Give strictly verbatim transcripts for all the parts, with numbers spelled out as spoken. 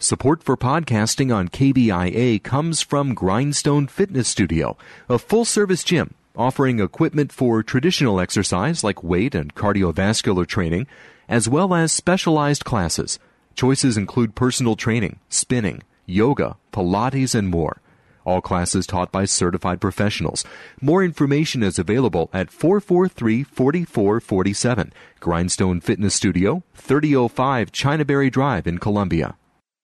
Support for podcasting on K B I A comes from Grindstone Fitness Studio, a full-service gym offering equipment for traditional exercise like weight and cardiovascular training, as well as specialized classes. Choices include personal training, spinning, yoga, Pilates, and more. All classes taught by certified professionals. More information is available at four four three, four four four seven. Grindstone Fitness Studio, thirty oh five Chinaberry Drive in Columbia.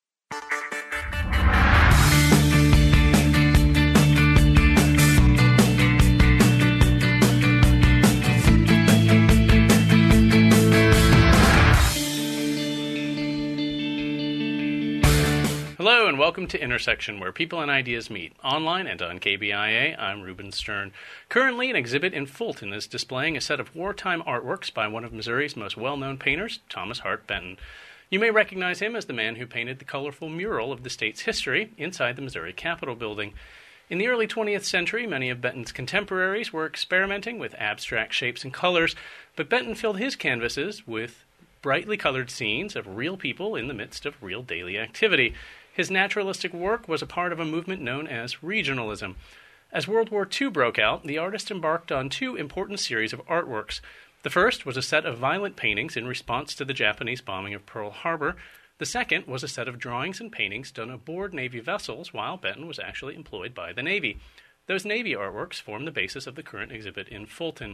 Hello and welcome to Intersection, where people and ideas meet. Online and on K B I A, I'm Ruben Stern. Currently, an exhibit in Fulton is displaying a set of wartime artworks by one of Missouri's most well-known painters, Thomas Hart Benton. You may recognize him as the man who painted the colorful mural of the state's history inside the Missouri Capitol building. In the early twentieth century, many of Benton's contemporaries were experimenting with abstract shapes and colors, but Benton filled his canvases with brightly colored scenes of real people in the midst of real daily activity. His naturalistic work was a part of a movement known as regionalism. As World War Two broke out, the artist embarked on two important series of artworks. The first was a set of violent paintings in response to the Japanese bombing of Pearl Harbor. The second was a set of drawings and paintings done aboard Navy vessels while Benton was actually employed by the Navy. Those Navy artworks form the basis of the current exhibit in Fulton.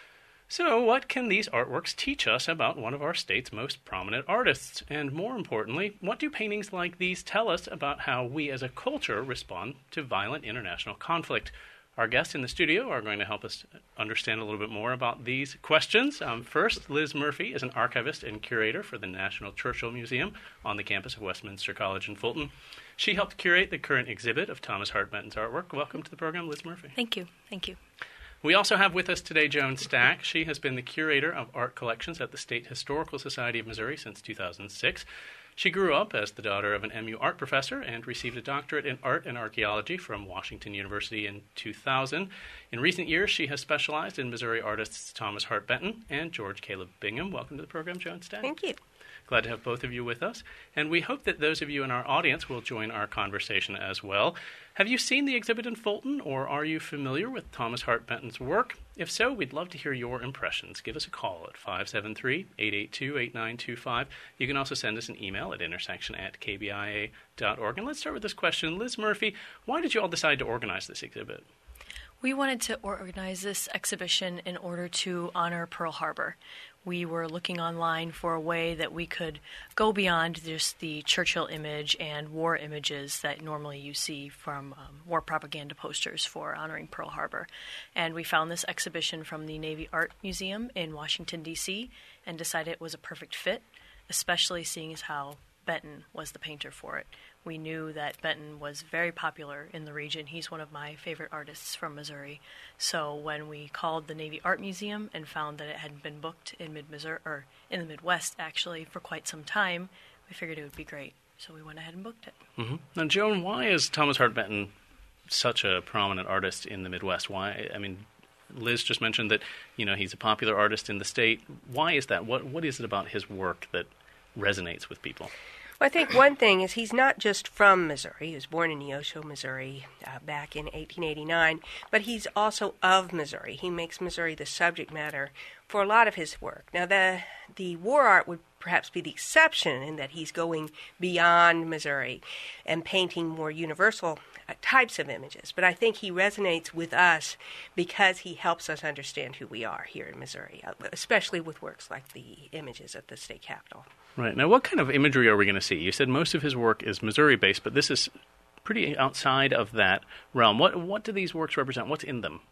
So, what can these artworks teach us about one of our state's most prominent artists? And more importantly, what do paintings like these tell us about how we as a culture respond to violent international conflict? Our guests in the studio are going to help us understand a little bit more about these questions. Um, first, Liz Murphy is an archivist and curator for the National Churchill Museum on the campus of Westminster College in Fulton. She helped curate the current exhibit of Thomas Hart Benton's artwork. Welcome to the program, Liz Murphy. Thank you. Thank you. We also have with us today Joan Stack. She has been the curator of art collections at the State Historical Society of Missouri since two thousand six. She grew up as the daughter of an M U art professor and received a doctorate in art and archaeology from Washington University in two thousand. In recent years, she has specialized in Missouri artists Thomas Hart Benton and George Caleb Bingham. Welcome to the program, Joan Stack. Thank you. Glad to have both of you with us, and we hope that those of you in our audience will join our conversation as well. Have you seen the exhibit in Fulton, or are you familiar with Thomas Hart Benton's work? If so, we'd love to hear your impressions. Give us a call at five seven three, eight eight two, eight nine two five. You can also send us an email at intersection at k b i a dot org. And let's start with this question. Liz Murphy, why did you all decide to organize this exhibit? We wanted to organize this exhibition in order to honor Pearl Harbor. We were looking online for a way that we could go beyond just the Churchill image and war images that normally you see from um, war propaganda posters for honoring Pearl Harbor. And we found this exhibition from the Navy Art Museum in Washington, D C, and decided it was a perfect fit, especially seeing as how Benton was the painter for it. We knew that Benton was very popular in the region. He's one of my favorite artists from Missouri. So when we called the Navy Art Museum and found that it hadn't been booked in mid-Missouri, or in the Midwest actually, for quite some time, we figured it would be great. So we went ahead and booked it. Mm-hmm. Now, Joan, why is Thomas Hart Benton such a prominent artist in the Midwest? Why? I mean, Liz just mentioned that, you know, he's a popular artist in the state. Why is that? What What is it about his work that resonates with people? Well, I think one thing is he's not just from Missouri. He was born in Neosho, Missouri, uh, back in eighteen eighty-nine, but he's also of Missouri. He makes Missouri the subject matter for a lot of his work. Now, the the war art would perhaps be the exception in that he's going beyond Missouri and painting more universal uh, types of images. But I think he resonates with us because he helps us understand who we are here in Missouri, uh, especially with works like the images at the state capitol. Right. Now, what kind of imagery are we going to see? You said most of his work is Missouri-based, but this is pretty outside of that realm. What what do these works represent? What's in them?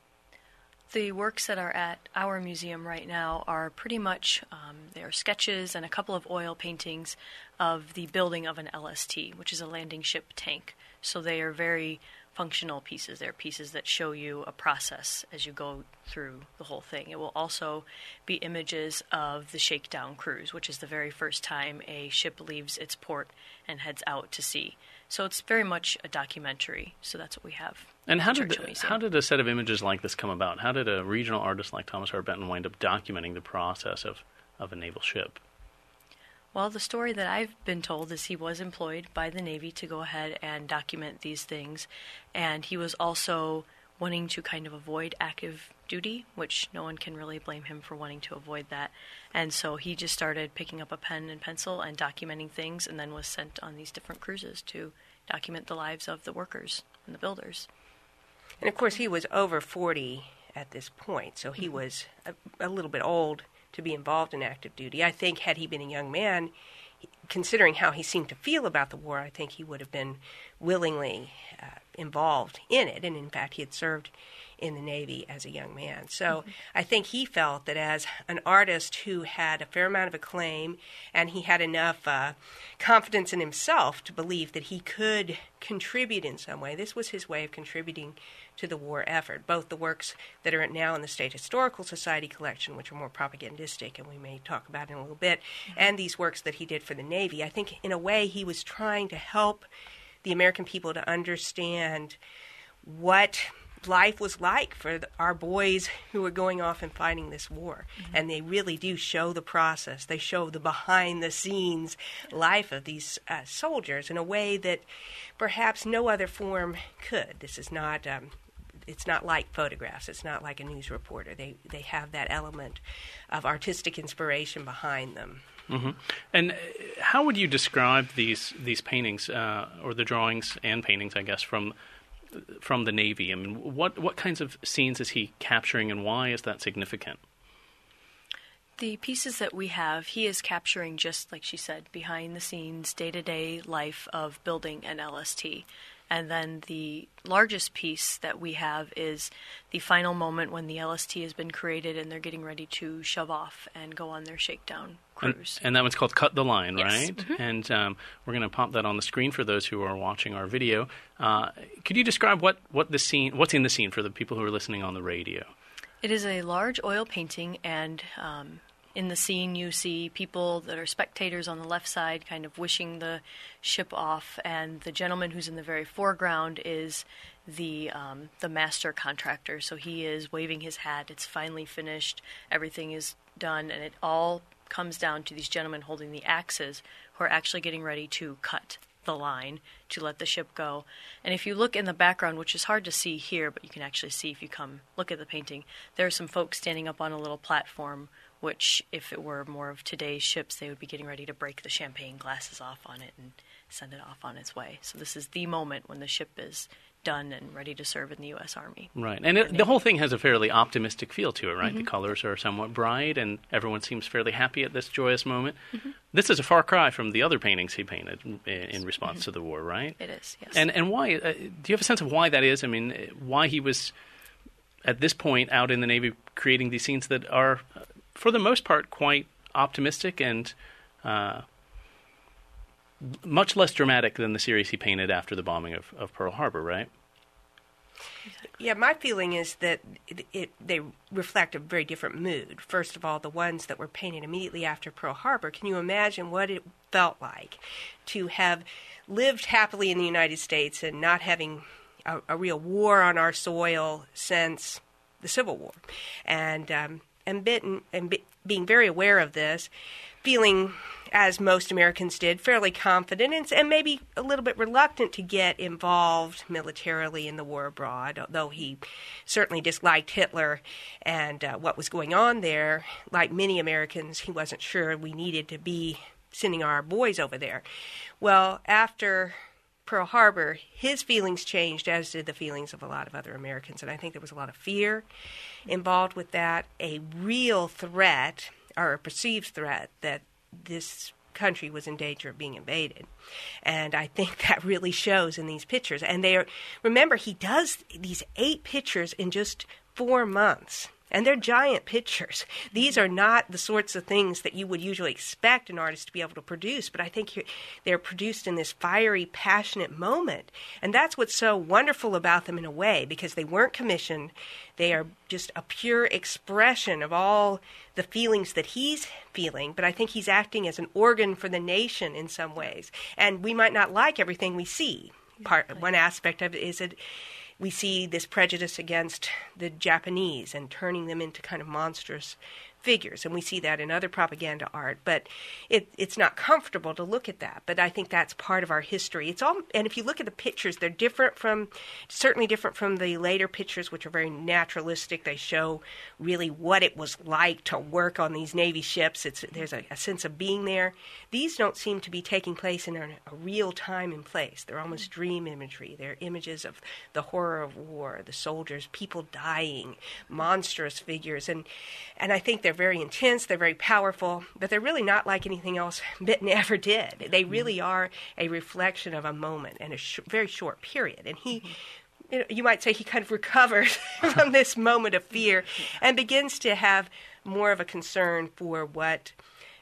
The works that are at our museum right now are pretty much, um, they are sketches and a couple of oil paintings of the building of an L S T, which is a landing ship tank. So they are very functional pieces. They're pieces that show you a process as you go through the whole thing. It will also be images of the shakedown cruise, which is the very first time a ship leaves its port and heads out to sea. So it's very much a documentary. So that's what we have. And how did the, how did a set of images like this come about? How did a regional artist like Thomas Hart Benton wind up documenting the process of, of a naval ship? Well, the story that I've been told is he was employed by the Navy to go ahead and document these things, and he was also wanting to kind of avoid active duty, which no one can really blame him for wanting to avoid that. And so he just started picking up a pen and pencil and documenting things, and then was sent on these different cruises to document the lives of the workers and the builders. And of course, he was over forty at this point, so he was a, a little bit old to be involved in active duty. I think had he been a young man, considering how he seemed to feel about the war, I think he would have been willingly uh, involved in it. And in fact, he had served in the Navy as a young man. So mm-hmm. I think he felt that as an artist who had a fair amount of acclaim, and he had enough uh, confidence in himself to believe that he could contribute in some way, this was his way of contributing to the war effort. Both the works that are now in the State Historical Society collection, which are more propagandistic, and we may talk about in a little bit, mm-hmm. and these works that he did for the Navy. I think in a way he was trying to help the American people to understand what life was like for the, our boys who were going off and fighting this war. Mm-hmm. And they really do show the process. They show the behind-the-scenes life of these uh, soldiers in a way that perhaps no other form could. This is not... Um, It's not like photographs. It's not like a news reporter. They they have that element of artistic inspiration behind them. Mm-hmm. And how would you describe these these paintings, uh, or the drawings and paintings, I guess, from from the Navy? I mean, what what kinds of scenes is he capturing, and why is that significant? The pieces that we have, he is capturing, just like she said, behind the scenes, day-to-day life of building an L S T. And then the largest piece that we have is the final moment when the L S T has been created and they're getting ready to shove off and go on their shakedown cruise. And, and that one's called Cut the Line, yes. right? Mm-hmm. And um, we're going to pop that on the screen for those who are watching our video. Uh, could you describe what, what the scene, what's in the scene for the people who are listening on the radio? It is a large oil painting, and um, in the scene you see people that are spectators on the left side kind of wishing the ship off, and the gentleman who's in the very foreground is the um, the master contractor. So he is waving his hat. It's finally finished. Everything is done, and it all comes down to these gentlemen holding the axes who are actually getting ready to cut the line to let the ship go. And if you look in the background, which is hard to see here, but you can actually see if you come look at the painting, there are some folks standing up on a little platform, which if it were more of today's ships, they would be getting ready to break the champagne glasses off on it and send it off on its way. So this is the moment when the ship is done and ready to serve in the U S Army. Right. And it, the whole thing has a fairly optimistic feel to it, right? Mm-hmm. The colors are somewhat bright, and everyone seems fairly happy at this joyous moment. Mm-hmm. This is a far cry from the other paintings he painted in, in response mm-hmm. to the war, right? It is, yes. And and why? Uh, do you have a sense of why that is? I mean, why he was, at this point, out in the Navy creating these scenes that are, for the most part, quite optimistic and uh, much less dramatic than the series he painted after the bombing of, of Pearl Harbor, right? Yeah, my feeling is that it, it, they reflect a very different mood. First of all, the ones that were painted immediately after Pearl Harbor, can you imagine what it felt like to have lived happily in the United States and not having a, a real war on our soil since the Civil War? And um, and, bitten, and be, being very aware of this, feeling, as most Americans did, fairly confident and, and maybe a little bit reluctant to get involved militarily in the war abroad, although he certainly disliked Hitler and uh, what was going on there. Like many Americans, he wasn't sure we needed to be sending our boys over there. Well, after Pearl Harbor, his feelings changed, as did the feelings of a lot of other Americans, and I think there was a lot of fear involved with that, a real threat, or a perceived threat, that this country was in danger of being invaded. And I think that really shows in these pictures. And they are, remember, he does these eight pictures in just four months. And they're giant pictures. These are not the sorts of things that you would usually expect an artist to be able to produce, but I think they're produced in this fiery, passionate moment. And that's what's so wonderful about them in a way, because they weren't commissioned. They are just a pure expression of all the feelings that he's feeling, but I think he's acting as an organ for the nation in some ways. And we might not like everything we see. Part, one aspect of it is that we see this prejudice against the Japanese and turning them into kind of monstrous figures, and we see that in other propaganda art, but it, it's not comfortable to look at that. But I think that's part of our history. It's all, and if you look at the pictures, they're different from, certainly different from the later pictures, which are very naturalistic. They show really what it was like to work on these Navy ships. It's there's a, a sense of being there. These don't seem to be taking place in a, a real time and place. They're almost dream imagery. They're images of the horror of war, the soldiers, people dying, monstrous figures, and and I think they're very intense, they're very powerful, but they're really not like anything else Bitten ever did. They really are a reflection of a moment and a sh- very short period. And he, you know, you might say he kind of recovered from this moment of fear and begins to have more of a concern for what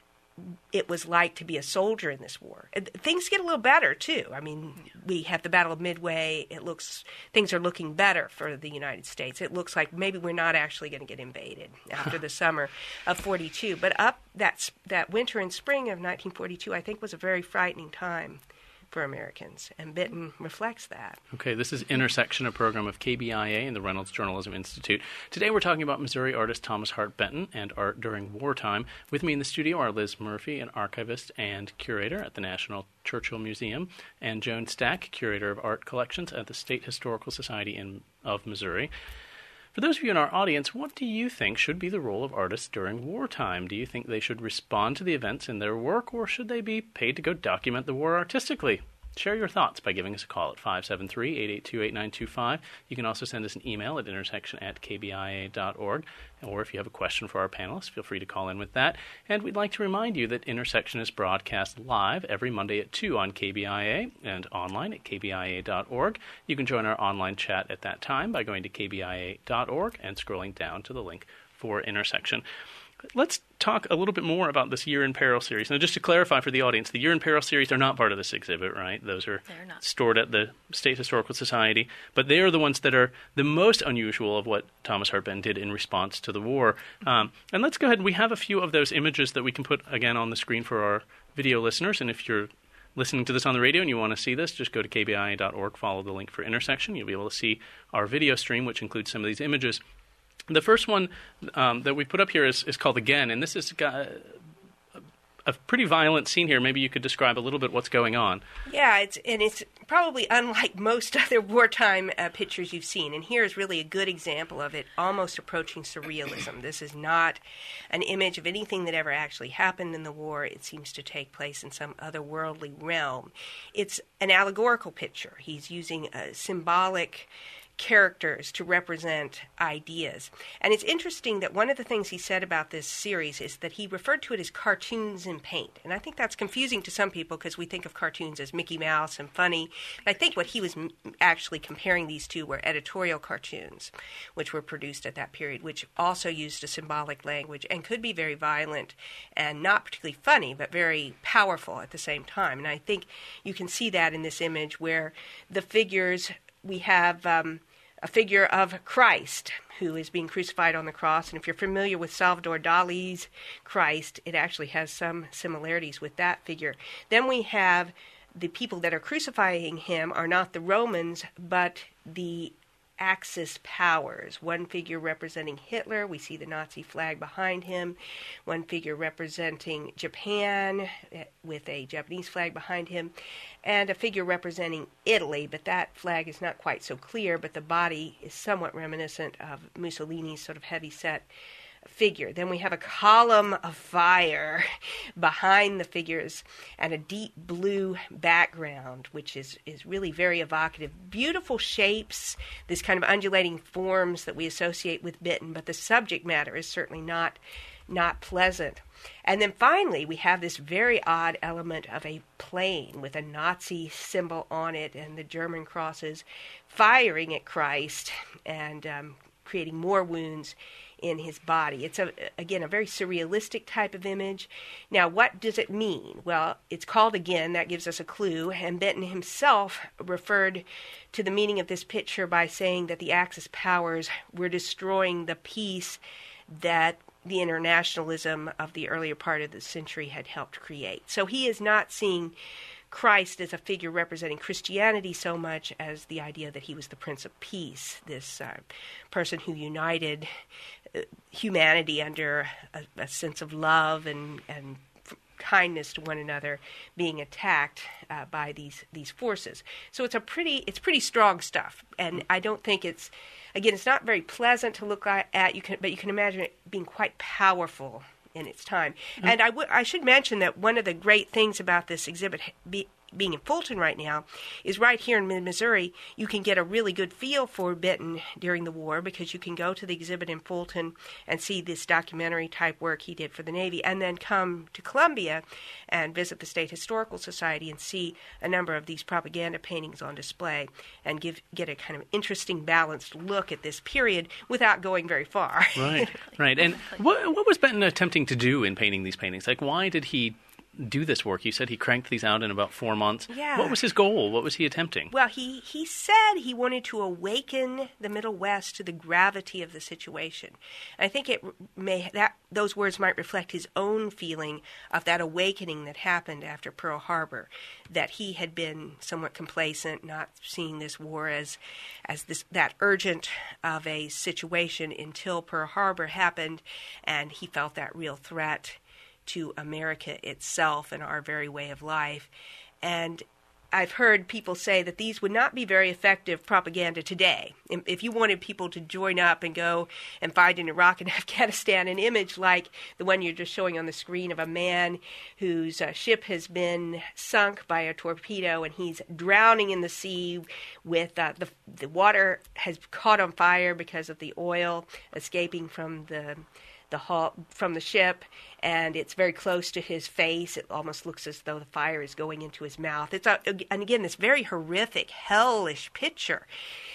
it was like to be a soldier in this war. And things get a little better, too. I mean, we have the Battle of Midway. It looks, things are looking better for the United States. It looks like maybe we're not actually going to get invaded after the summer of forty-two. But up that, that winter and spring of nineteen forty-two, I think, was a very frightening time for Americans, and Bitten reflects that. Okay, this is Intersection, a program of K B I A and the Reynolds Journalism Institute. Today we're talking about Missouri artist Thomas Hart Benton and art during wartime. With me in the studio are Liz Murphy, an archivist and curator at the National Churchill Museum, and Joan Stack, curator of art collections at the State Historical Society in, of Missouri. For those of you in our audience, what do you think should be the role of artists during wartime? Do you think they should respond to the events in their work, or should they be paid to go document the war artistically? Share your thoughts by giving us a call at five seven three, eight eight two, eight nine two five. You can also send us an email at intersection at k b i a dot org. Or if you have a question for our panelists, feel free to call in with that. And we'd like to remind you that Intersection is broadcast live every Monday at two on K B I A and online at k b i a dot org. You can join our online chat at that time by going to k b i a dot org and scrolling down to the link for Intersection. Let's talk a little bit more about this Year in Peril series. Now, just to clarify for the audience, the Year in Peril series are not part of this exhibit, right? Those are stored at the State Historical Society, but they are the ones that are the most unusual of what Thomas Hart Benton did in response to the war. Um, and let's go ahead. We have a few of those images that we can put, again, on the screen for our video listeners, and if you're listening to this on the radio and you want to see this, just go to k b i a dot org, follow the link for Intersection. You'll be able to see our video stream, which includes some of these images. The first one um, that we put up here is, is called Again, and this is got a pretty violent scene here. Maybe you could describe a little bit what's going on. Yeah, it's and it's probably unlike most other wartime uh, pictures you've seen, and here is really a good example of it, almost approaching surrealism. This is not an image of anything that ever actually happened in the war. It seems to take place in some otherworldly realm. It's an allegorical picture. He's using a symbolic characters to represent ideas. And it's interesting that one of the things he said about this series is that he referred to it as cartoons in paint. And I think that's confusing to some people because we think of cartoons as Mickey Mouse and funny. And I think what he was m- actually comparing these to were editorial cartoons, which were produced at that period, which also used a symbolic language and could be very violent and not particularly funny, but very powerful at the same time. And I think you can see that in this image where the figures, we have um, a figure of Christ who is being crucified on the cross. And if you're familiar with Salvador Dali's Christ, it actually has some similarities with that figure. Then we have the people that are crucifying him are not the Romans, but the Axis powers. One figure representing Hitler. We see the Nazi flag behind him. One figure representing Japan with a Japanese flag behind him. And a figure representing Italy, but that flag is not quite so clear, but the body is somewhat reminiscent of Mussolini's sort of heavy-set figure. Then we have a column of fire behind the figures and a deep blue background, which is, is really very evocative. Beautiful shapes, this kind of undulating forms that we associate with Benton, but the subject matter is certainly not not pleasant. And then finally, we have this very odd element of a plane with a Nazi symbol on it and the German crosses firing at Christ and um, creating more wounds in his body. It's, a, again, a very surrealistic type of image. Now, what does it mean? Well, it's called Again. That gives us a clue. And Benton himself referred to the meaning of this picture by saying that the Axis powers were destroying the peace that the internationalism of the earlier part of the century had helped create. So he is not seeing Christ as a figure representing Christianity so much as the idea that he was the Prince of Peace, this uh, person who united humanity under a, a sense of love and, and kindness to one another being attacked uh, by these these forces. So it's a pretty it's pretty strong stuff, and I don't think it's again it's not very pleasant to look at. You can but you can imagine it being quite powerful in its time. Mm-hmm. And I, w- I should mention that one of the great things about this exhibit be, being in Fulton right now is right here in mid-Missouri, you can get a really good feel for Benton during the war because you can go to the exhibit in Fulton and see this documentary type work he did for the Navy, and then come to Columbia and visit the State Historical Society and see a number of these propaganda paintings on display and give get a kind of interesting balanced look at this period without going very far. Right, right. And what, what was Benton attempting to do in painting these paintings? Like, why did he do this work? You said he cranked these out in about four months. Yeah. What was his goal? What was he attempting? Well, he, he said he wanted to awaken the Middle West to the gravity of the situation. I think it may that those words might reflect his own feeling of that awakening that happened after Pearl Harbor, that he had been somewhat complacent, not seeing this war as as this that urgent of a situation until Pearl Harbor happened, and he felt that real threat to America itself and our very way of life. And I've heard people say that these would not be very effective propaganda today. If you wanted people to join up and go and fight in Iraq and Afghanistan, an image like the one you're just showing on the screen of a man whose uh, ship has been sunk by a torpedo and he's drowning in the sea with uh, the, the water has caught on fire because of the oil escaping from the the hull, from the ship, and it's very close to his face. It almost looks as though the fire is going into his mouth. It's a, and again, this very horrific, hellish picture.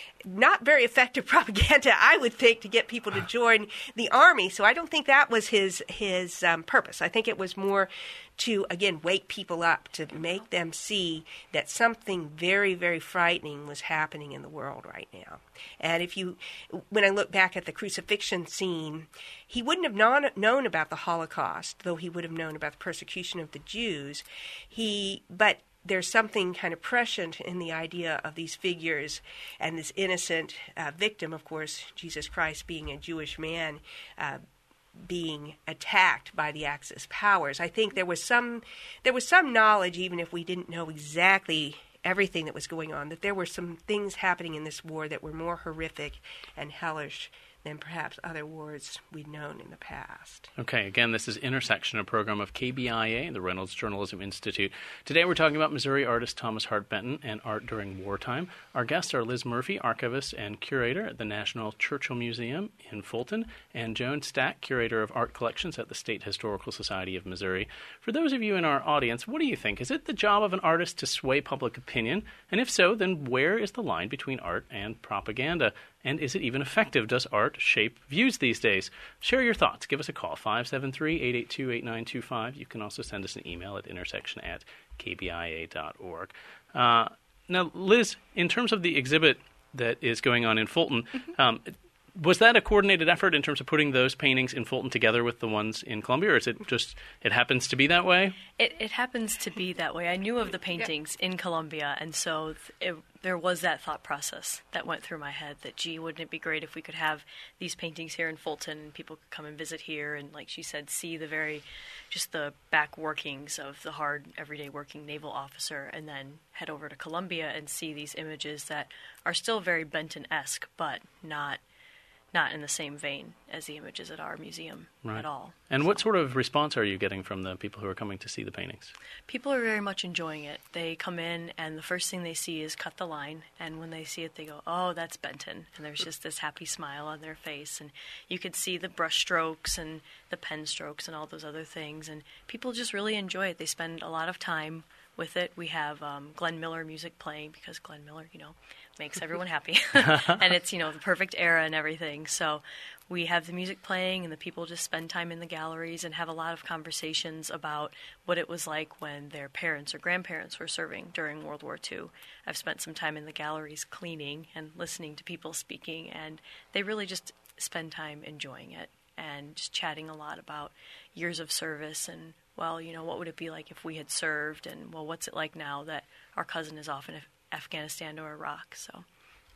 Not very effective propaganda, I would think, to get people to join the army. So I don't think that was his his um, purpose. I think it was more to, again, wake people up, to make them see that something very, very frightening was happening in the world right now. And if you, when I look back at the crucifixion scene, he wouldn't have known, known about the Holocaust, though he would have known about the persecution of the Jews. He, but there's something kind of prescient in the idea of these figures and this innocent uh, victim, of course, Jesus Christ being a Jewish man, uh, being attacked by the Axis powers. I think there was some there was some knowledge, even if we didn't know exactly everything that was going on, that there were some things happening in this war that were more horrific and hellish than perhaps other wars we'd known in the past. Okay, again, this is Intersection, a program of K B I A, the Reynolds Journalism Institute. Today we're talking about Missouri artist Thomas Hart Benton and art during wartime. Our guests are Liz Murphy, archivist and curator at the National Churchill Museum in Fulton, and Joan Stack, curator of art collections at the State Historical Society of Missouri. For those of you in our audience, what do you think? Is it the job of an artist to sway public opinion? And if so, then where is the line between art and propaganda? And is it even effective? Does art shape views these days? Share your thoughts. Give us a call, five seven three, eight eight two, eight nine two five. You can also send us an email at intersection at k b i a dot org. Uh, now, Liz, in terms of the exhibit that is going on in Fulton, mm-hmm. um, was that a coordinated effort in terms of putting those paintings in Fulton together with the ones in Columbia, or is it just, it happens to be that way? It, it happens to be that way. I knew of the paintings yeah. in Columbia, and so it, there was that thought process that went through my head that, gee, wouldn't it be great if we could have these paintings here in Fulton and people could come and visit here and, like she said, see the very, just the back workings of the hard, everyday working naval officer, and then head over to Columbia and see these images that are still very Benton-esque, but not not in the same vein as the images at our museum right. at all. And so. What sort of response are you getting from the people who are coming to see the paintings? People are very much enjoying it. They come in, and the first thing they see is Cut the Line, and when they see it, they go, oh, that's Benton, and there's just this happy smile on their face, and you could see the brush strokes and the pen strokes and all those other things, and people just really enjoy it. They spend a lot of time with it. We have um, Glenn Miller music playing because Glenn Miller, you know, makes everyone happy. And it's, you know, the perfect era and everything. So we have the music playing and the people just spend time in the galleries and have a lot of conversations about what it was like when their parents or grandparents were serving during World War Two. I've spent some time in the galleries cleaning and listening to people speaking, and they really just spend time enjoying it and just chatting a lot about years of service and, well, you know, what would it be like if we had served, and, well, what's it like now that our cousin is off in Afghanistan or Iraq. So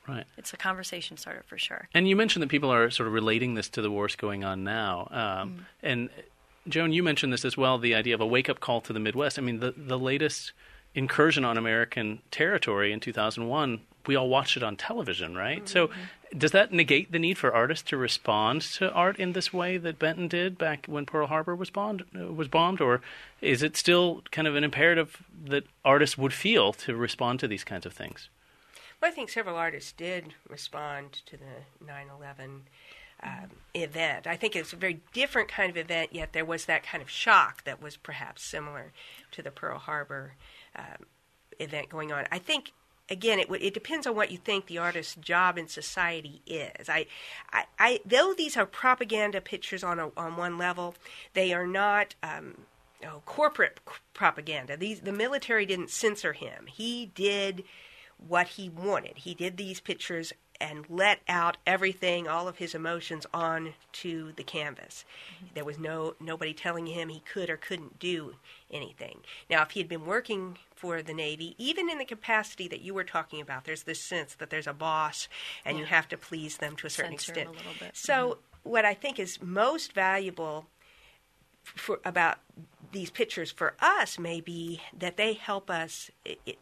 Right. It's a conversation starter for sure. And you mentioned that people are sort of relating this to the wars going on now. Um, mm. And Joan, you mentioned this as well, the idea of a wake-up call to the Midwest. I mean, the, the latest incursion on American territory in two thousand one, we all watched it on television, right? Mm-hmm. So does that negate the need for artists to respond to art in this way that Benton did back when Pearl Harbor was bombed, uh, was bombed? Or is it still kind of an imperative that artists would feel to respond to these kinds of things? Well, I think several artists did respond to the nine eleven um, event. I think it's a very different kind of event, yet there was that kind of shock that was perhaps similar to the Pearl Harbor um, event going on. I think, again, it w- it depends on what you think the artist's job in society is. I, I, I though these are propaganda pictures on a, on one level, they are not um, oh, corporate c- propaganda. These the military didn't censor him. He did what he wanted. He did these pictures and let out everything, all of his emotions, onto the canvas. Mm-hmm. There was no nobody telling him he could or couldn't do anything. Now, if he had been working for the Navy, even in the capacity that you were talking about, there's this sense that there's a boss and yeah. you have to please them to a certain Censor extent. him a little bit. So mm-hmm. what I think is most valuable for, about these pictures for us may be that they help us it, it,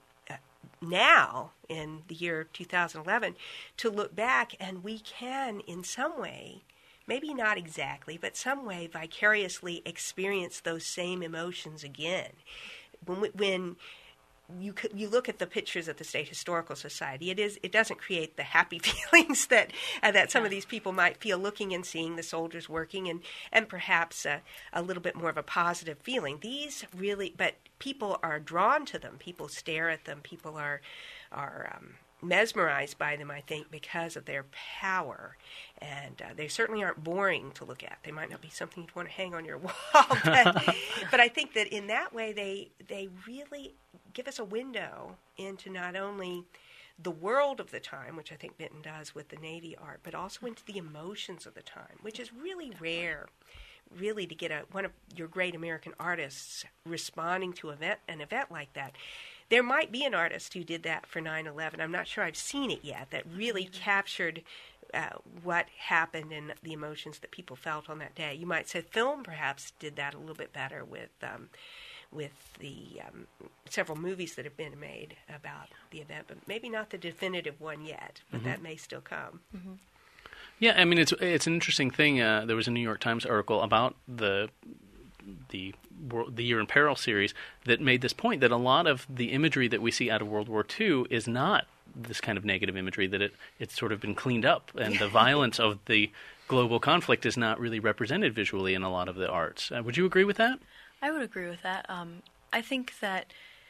now, in the year two thousand eleven, to look back, and we can, in some way, maybe not exactly, but some way, vicariously experience those same emotions again. When, we, when you you look at the pictures at the State Historical Society, it is it doesn't create the happy feelings that uh, that some yeah. of these people might feel looking and seeing the soldiers working, and and perhaps uh, a little bit more of a positive feeling. These really, but people are drawn to them. People stare at them. People are are um, mesmerized by them, I think, because of their power. And uh, they certainly aren't boring to look at. They might not be something you'd want to hang on your wall, but, but I think that in that way they they really give us a window into not only the world of the time, which I think Benton does with the Navy art, but also into the emotions of the time, which is really rare, really, to get a one of your great American artists responding to event, an event like that. There might be an artist who did that for nine eleven. I'm not sure I've seen it yet, that really mm-hmm. captured uh, what happened and the emotions that people felt on that day. You might say film perhaps did that a little bit better with um, with the um, several movies that have been made about the event, but maybe not the definitive one yet, but mm-hmm. that may still come. Mm-hmm. Yeah, I mean, it's it's an interesting thing. Uh, there was a New York Times article about the the the Year in Peril series that made this point, that a lot of the imagery that we see out of World War Two is not this kind of negative imagery, that it it's sort of been cleaned up, and the violence of the global conflict is not really represented visually in a lot of the arts. Uh, would you agree with that? I would agree with that. Um, I think that,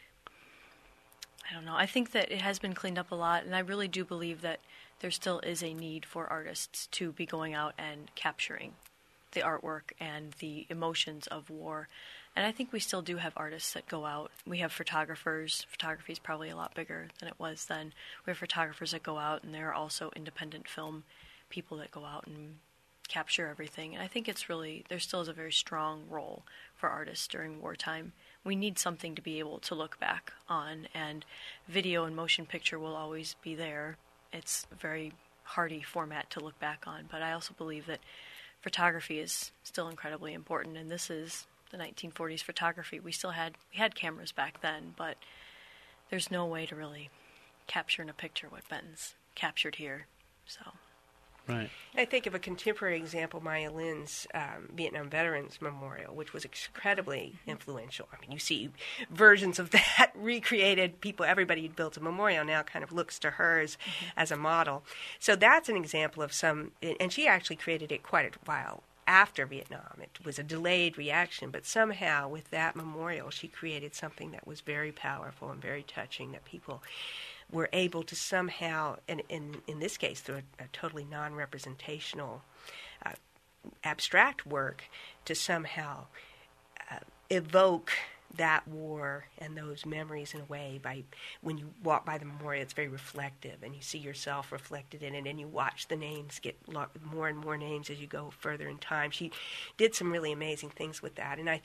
I don't know, I think that it has been cleaned up a lot, and I really do believe that there still is a need for artists to be going out and capturing the artwork and the emotions of war. And I think we still do have artists that go out. We have photographers. Photography is probably a lot bigger than it was then. We have photographers that go out, and there are also independent film people that go out and capture everything. And I think it's really, there still is a very strong role for artists during wartime. We need something to be able to look back on, and video and motion picture will always be there. It's a very hardy format to look back on, but I also believe that photography is still incredibly important, and this is the nineteen forties photography. We still had, we had cameras back then, but there's no way to really capture in a picture what Benton's captured here, so... Right. I think of a contemporary example, Maya Lin's um, Vietnam Veterans Memorial, which was incredibly influential. I mean, you see versions of that recreated. People, everybody who built a memorial now kind of looks to hers mm-hmm. as a model. So that's an example of some, and she actually created it quite a while after Vietnam. It was a delayed reaction, but somehow with that memorial, she created something that was very powerful and very touching, that people were able to somehow, and in, in this case through a, a totally non-representational uh, abstract work, to somehow uh, evoke that war and those memories in a way. By when you walk by the memorial, it's very reflective, and you see yourself reflected in it, and you watch the names get more and more names as you go further in time. She did some really amazing things with that, and I think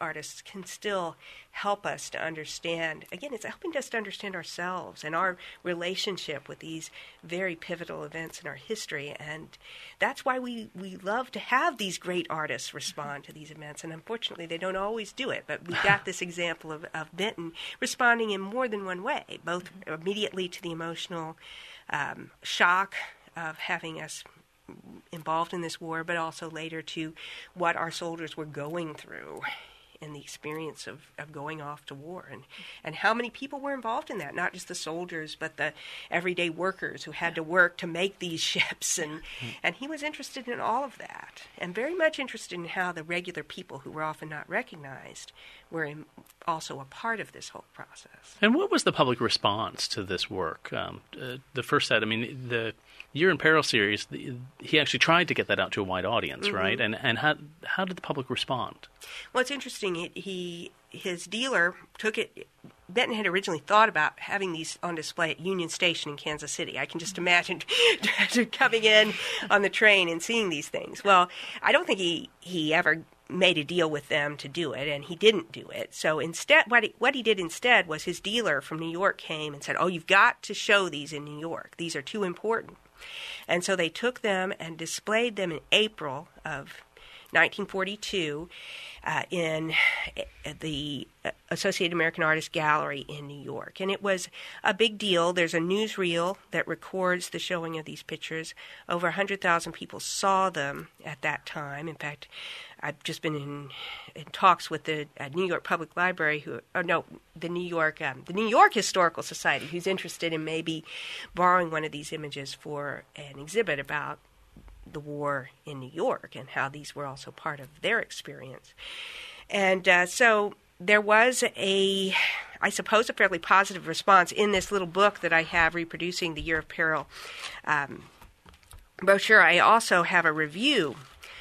artists can still help us to understand. Again, it's helping us to understand ourselves and our relationship with these very pivotal events in our history. And that's why we, we love to have these great artists respond to these events. And unfortunately, they don't always do it. But we've got this example of, of Benton responding in more than one way, both immediately to the emotional um, shock of having us involved in this war, but also later to what our soldiers were going through in the experience of, of going off to war, and, and how many people were involved in that, not just the soldiers, but the everyday workers who had to work to make these ships. And, and he was interested in all of that, and very much interested in how the regular people who were often not recognized were in, also a part of this whole process. And what was the public response to this work? Um, uh, the first set, I mean, the Year in Peril series, the, he actually tried to get that out to a wide audience, mm-hmm. right? And and how how did the public respond? Well, it's interesting. He, he his dealer took it. Benton had originally thought about having these on display at Union Station in Kansas City. I can just imagine coming in on the train and seeing these things. Well, I don't think he, he ever made a deal with them to do it, and he didn't do it. So instead, what he, what he did instead was his dealer from New York came and said, oh, you've got to show these in New York. These are too important. And so they took them and displayed them in April of nineteen forty-two uh, in the Associated American Artists Gallery in New York. And it was a big deal. There's a newsreel that records the showing of these pictures. Over one hundred thousand people saw them at that time. In fact, I've just been in, in talks with the uh, New York Public Library, who, or no, the New York, um, the New York Historical Society, who's interested in maybe borrowing one of these images for an exhibit about the war in New York and how these were also part of their experience. And uh, so there was a, I suppose, a fairly positive response in this little book that I have reproducing the Year of Peril um, brochure. I also have a review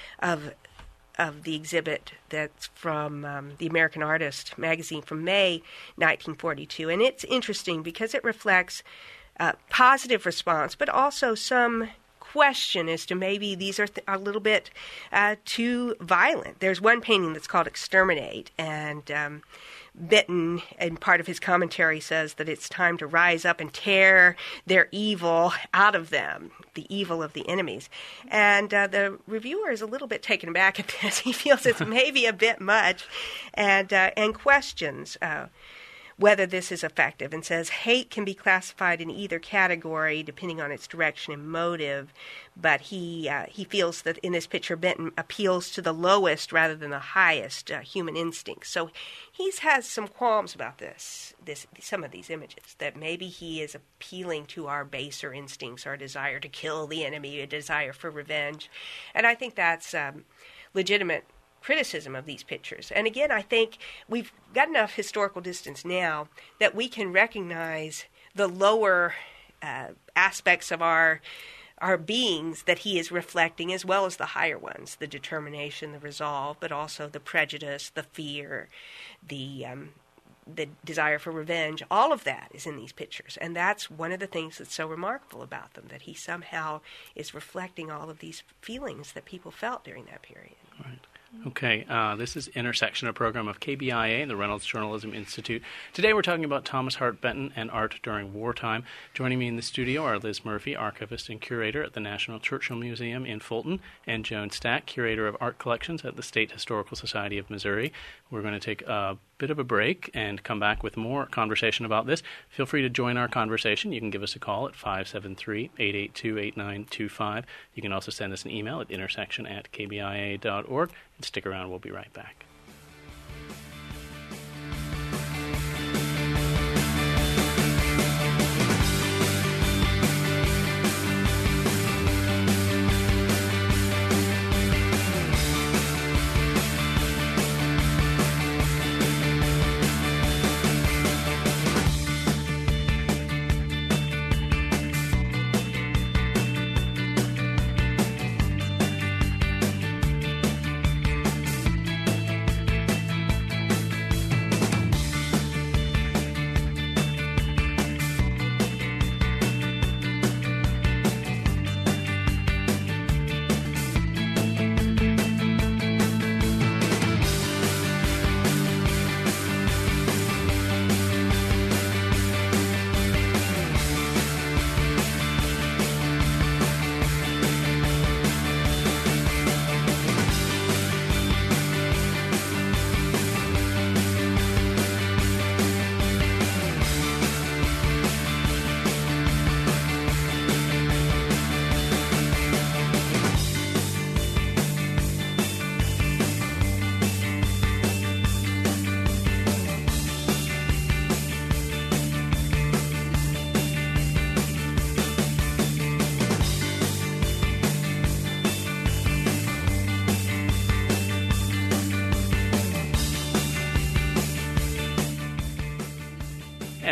of of the exhibit that's from um, the American Artist magazine from May nineteen forty-two. And it's interesting because it reflects uh, positive response, but also some question as to maybe these are th- a little bit uh, too violent. There's one painting that's called Exterminate, and um, Benton, in part of his commentary, says that it's time to rise up and tear their evil out of them, the evil of the enemies. And uh, the reviewer is a little bit taken aback at this. He feels it's maybe a bit much, and uh, and questions uh, whether this is effective, and says hate can be classified in either category depending on its direction and motive, but he uh, he feels that in this picture Benton appeals to the lowest rather than the highest uh, human instincts. So he has some qualms about this, this some of these images, that maybe he is appealing to our baser instincts, our desire to kill the enemy, a desire for revenge. And I think that's um, legitimate criticism of these pictures. And again, I think we've got enough historical distance now that we can recognize the lower uh, aspects of our our beings that he is reflecting, as well as the higher ones, the determination, the resolve, but also the prejudice, the fear, the um, the desire for revenge. All of that is in these pictures. And that's one of the things that's so remarkable about them, that he somehow is reflecting all of these feelings that people felt during that period. Right. Okay, uh, this is Intersection, a program of K B I A and the Reynolds Journalism Institute. Today we're talking about Thomas Hart Benton and art during wartime. Joining me in the studio are Liz Murphy, archivist and curator at the National Churchill Museum in Fulton, and Joan Stack, curator of art collections at the State Historical Society of Missouri. We're going to take a bit of a break and come back with more conversation about this. Feel free to join our conversation. You can give us a call at five seven three, eight eight two, eight nine two five. You can also send us an email at intersection at k b i a dot org. And stick around. We'll be right back.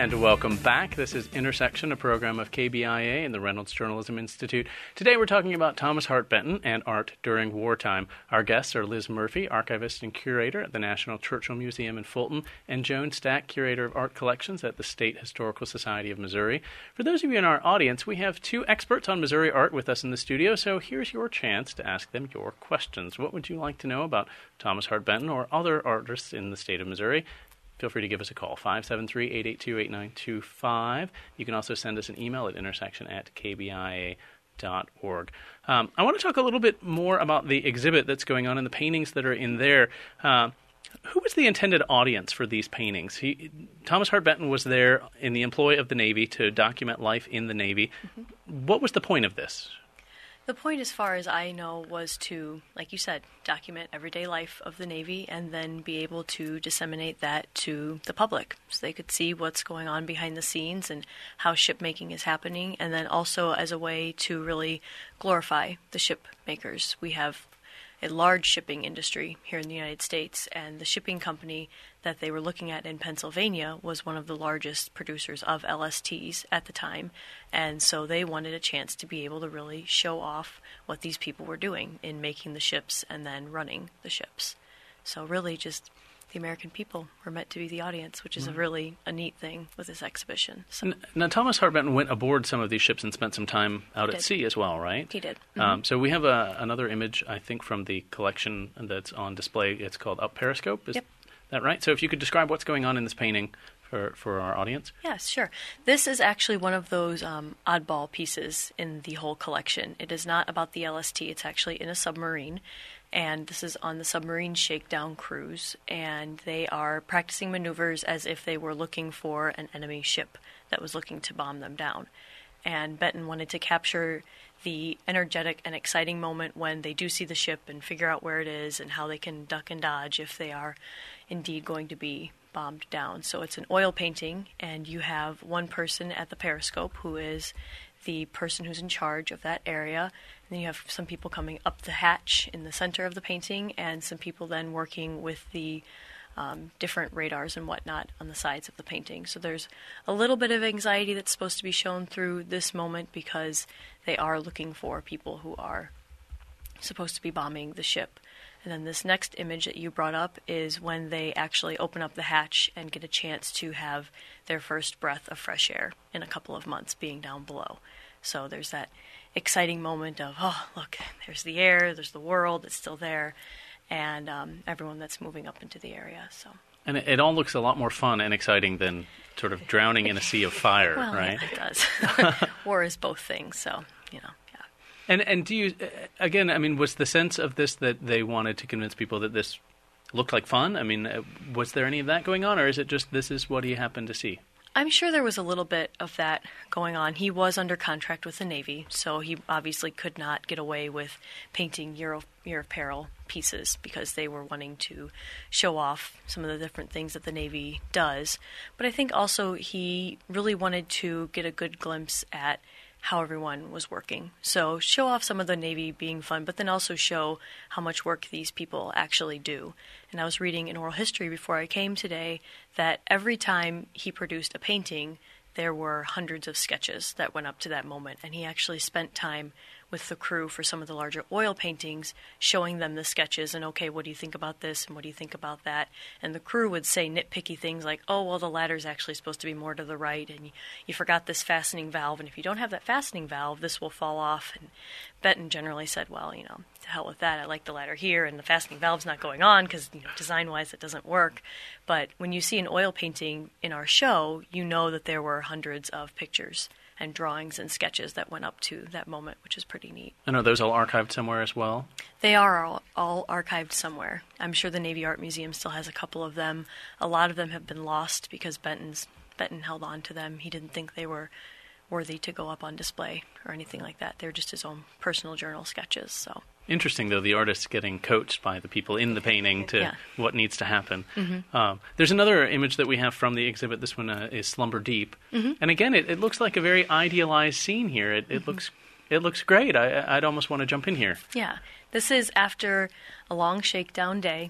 And welcome back. This is Intersection, a program of K B I A and the Reynolds Journalism Institute. Today we're talking about Thomas Hart Benton and art during wartime. Our guests are Liz Murphy, archivist and curator at the National Churchill Museum in Fulton, and Joan Stack, curator of art collections at the State Historical Society of Missouri. For those of you in our audience, we have two experts on Missouri art with us in the studio, so here's your chance to ask them your questions. What would you like to know about Thomas Hart Benton or other artists in the state of Missouri? Feel free to give us a call, five seven three, eight eight two, eight nine two five. You can also send us an email at intersection at k b i a dot org. Um, I want to talk a little bit more about the exhibit that's going on and the paintings that are in there. Uh, who was the intended audience for these paintings? He, Thomas Hart Benton was there in the employ of the Navy to document life in the Navy. Mm-hmm. What was the point of this? The point, as far as I know, was to, like you said, document everyday life of the Navy and then be able to disseminate that to the public so they could see what's going on behind the scenes and how shipmaking is happening, and then also as a way to really glorify the ship makers. We have a large shipping industry here in the United States, and the shipping company that they were looking at in Pennsylvania was one of the largest producers of L S Ts at the time, and so they wanted a chance to be able to really show off what these people were doing in making the ships and then running the ships. So really just the American people were meant to be the audience, which is a really a neat thing with this exhibition. So. Now, Thomas Hart Benton went aboard some of these ships and spent some time out He at did. sea as well, right? He did. Mm-hmm. Um, so we have a, another image, I think, from the collection that's on display. It's called Up Periscope. Is Yep. that right? So if you could describe what's going on in this painting for, for our audience. Yes, sure. This is actually one of those um, oddball pieces in the whole collection. It is not about the L S T. It's actually in a submarine. And this is on the submarine shakedown cruise, and they are practicing maneuvers as if they were looking for an enemy ship that was looking to bomb them down. And Benton wanted to capture the energetic and exciting moment when they do see the ship and figure out where it is and how they can duck and dodge if they are indeed going to be bombed down. So it's an oil painting, and you have one person at the periscope who is the person who's in charge of that area. And then you have some people coming up the hatch in the center of the painting, and some people then working with the um, different radars and whatnot on the sides of the painting. So there's a little bit of anxiety that's supposed to be shown through this moment because they are looking for people who are supposed to be bombing the ship. And then this next image that you brought up is when they actually open up the hatch and get a chance to have their first breath of fresh air in a couple of months being down below. So there's that exciting moment of, oh, look, there's the air, there's the world, it's still there, and um, everyone that's moving up into the area. So. And it, it all looks a lot more fun and exciting than sort of drowning in a sea of fire, well, right? Yeah, it does. War is both things, so, you know. And and do you, again, I mean, was the sense of this that they wanted to convince people that this looked like fun? I mean, was there any of that going on, or is it just this is what he happened to see? I'm sure there was a little bit of that going on. He was under contract with the Navy, so he obviously could not get away with painting year of, year of peril pieces because they were wanting to show off some of the different things that the Navy does. But I think also he really wanted to get a good glimpse at how everyone was working. So show off some of the Navy being fun, but then also show how much work these people actually do. And I was reading in oral history before I came today that every time he produced a painting, there were hundreds of sketches that went up to that moment. And he actually spent time with the crew for some of the larger oil paintings, showing them the sketches and, okay, what do you think about this and what do you think about that? And the crew would say nitpicky things like, oh, well, the ladder's actually supposed to be more to the right, and you, you forgot this fastening valve, and if you don't have that fastening valve, this will fall off. And Benton generally said, well, you know, to hell with that, I like the ladder here, and the fastening valve's not going on because, you know, design-wise it doesn't work. But when you see an oil painting in our show, you know that there were hundreds of pictures and drawings and sketches that went up to that moment, which is pretty neat. And are those all archived somewhere as well? They are all, all archived somewhere. I'm sure the Navy Art Museum still has a couple of them. A lot of them have been lost because Benton's, Benton held on to them. He didn't think they were worthy to go up on display or anything like that. They're just his own personal journal sketches. So interesting, though, the artist getting coached by the people in the painting to yeah. what needs to happen. Mm-hmm. Um, there's another image that we have from the exhibit. This one uh, is Slumber Deep. Mm-hmm. And again, it, it looks like a very idealized scene here. It, it mm-hmm. looks it looks great. I, I'd almost want to jump in here. Yeah. This is after a long shakedown day.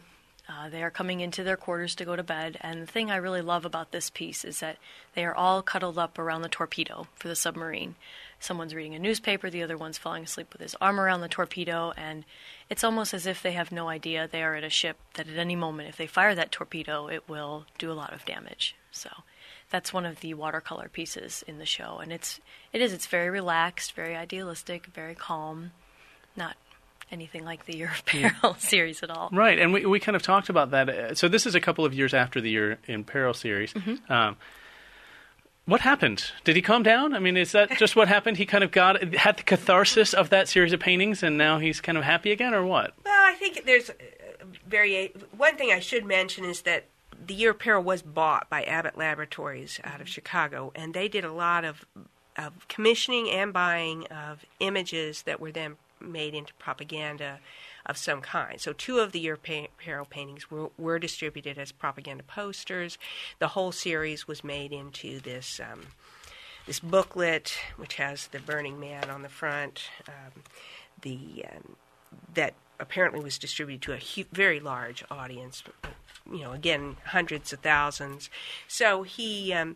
Uh, they are coming into their quarters to go to bed, and the thing I really love about this piece is that they are all cuddled up around the torpedo for the submarine. Someone's reading a newspaper, the other one's falling asleep with his arm around the torpedo, and it's almost as if they have no idea they are at a ship that at any moment, if they fire that torpedo, it will do a lot of damage. So that's one of the watercolor pieces in the show, and it's it is it's very relaxed, very idealistic, very calm, not anything like the Year of Peril series at all. Right, and we we kind of talked about that. So this is a couple of years after the Year in Peril series. Mm-hmm. Um, what happened? Did he calm down? I mean, is that just what happened? He kind of got had the catharsis of that series of paintings, and now he's kind of happy again, or what? Well, I think there's very one thing I should mention is that the Year of Peril was bought by Abbott Laboratories out of Chicago, and they did a lot of of commissioning and buying of images that were then made into propaganda of some kind. So two of the Year of Peril paintings were, were distributed as propaganda posters. The whole series was made into this um, this booklet, which has the Burning Man on the front, um, the um, that apparently was distributed to a hu- very large audience, you know, again, hundreds of thousands. So he... Um,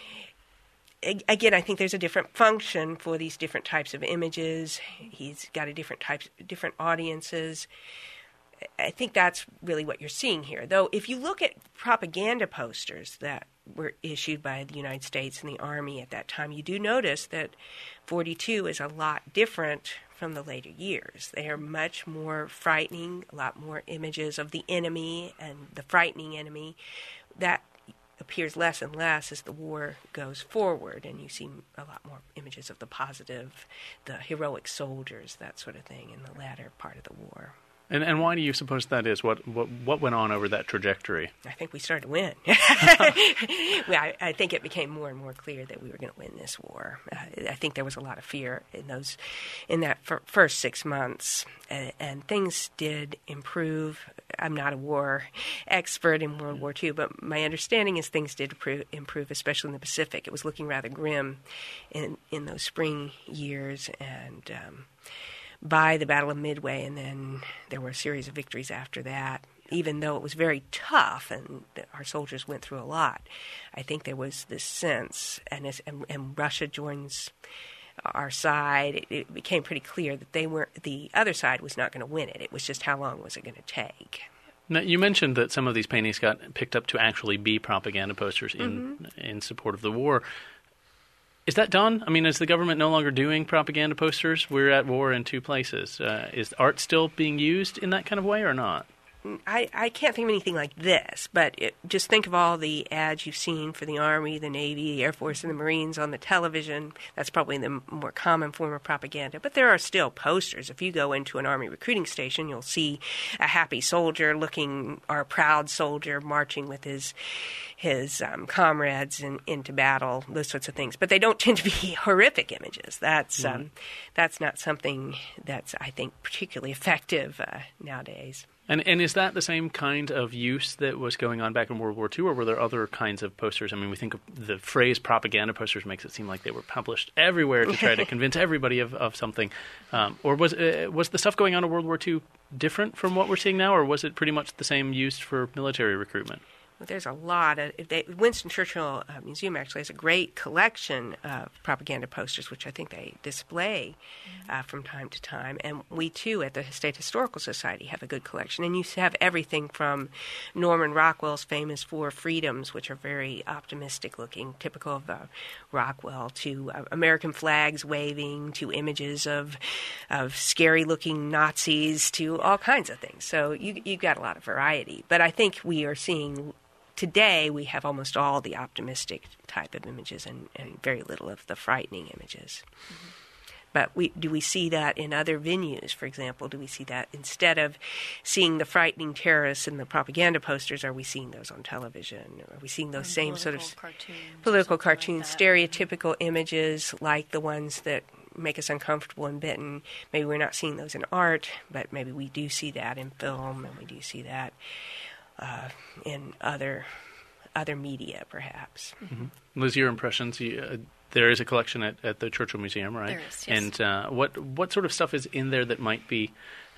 Again, I think there's a different function for these different types of images. He's got a different types, different audiences. I think that's really what you're seeing here. Though, if you look at propaganda posters that were issued by the United States and the Army at that time, you do notice that forty-two is a lot different from the later years. They are much more frightening, a lot more images of the enemy and the frightening enemy. That appears less and less as the war goes forward, and you see a lot more images of the positive, the heroic soldiers, that sort of thing, in the latter part of the war. And and why do you suppose that is? What what what went on over that trajectory? I think we started to win. well, I, I think it became more and more clear that we were going to win this war. Uh, I think there was a lot of fear in those, in that f- first six months, and, and things did improve. I'm not a war expert in World War Two, but my understanding is things did improve, improve, especially in the Pacific. It was looking rather grim in in those spring years, and um, by the Battle of Midway, and then there were a series of victories after that. Even though it was very tough and our soldiers went through a lot, I think there was this sense, and as, and, and Russia joins our side, it, it became pretty clear that they were the other side was not going to win it. It was just how long was it going to take. Now, you mentioned that some of these paintings got picked up to actually be propaganda posters in mm-hmm. in support of the war. Is that done? I mean, is the government no longer doing propaganda posters? We're at war in two places. Uh, is art still being used in that kind of way or not? I, I can't think of anything like this, but it, just think of all the ads you've seen for the Army, the Navy, the Air Force, and the Marines on the television. That's probably the more common form of propaganda. But there are still posters. If you go into an Army recruiting station, you'll see a happy soldier looking, or a proud soldier marching with his his um, comrades in, into battle, those sorts of things. But they don't tend to be horrific images. That's mm-hmm. um, that's not something that's, I think, particularly effective uh, nowadays. And and is that the same kind of use that was going on back in World War Two, or were there other kinds of posters? I mean, we think of the phrase propaganda posters makes it seem like they were published everywhere to try to convince everybody of, of something. Um, or was uh, was the stuff going on in World War Two different from what we're seeing now, or was it pretty much the same used for military recruitment? Well, there's a lot of they, Winston Churchill uh, Museum actually has a great collection of propaganda posters, which I think they display uh, from time to time. And we too at the State Historical Society have a good collection. And you have everything from Norman Rockwell's famous Four Freedoms, which are very optimistic looking, typical of uh, Rockwell, to uh, American flags waving, to images of of scary looking Nazis, to all kinds of things. So you you've got a lot of variety. But I think we are seeing. Today, we have almost all the optimistic type of images and, and very little of the frightening images. Mm-hmm. But we, do we see that in other venues, for example? Do we see that instead of seeing the frightening terrorists in the propaganda posters, are we seeing those on television? Are we seeing those and same sort of cartoons political cartoons, like stereotypical images like the ones that make us uncomfortable and bitten? Maybe we're not seeing those in art, but maybe we do see that in film, and we do see that Uh, in other other media, perhaps. Mm-hmm. Liz, your impressions? You, uh, there is a collection at, at the Churchill Museum, right? There is, yes. And uh, what what sort of stuff is in there that might be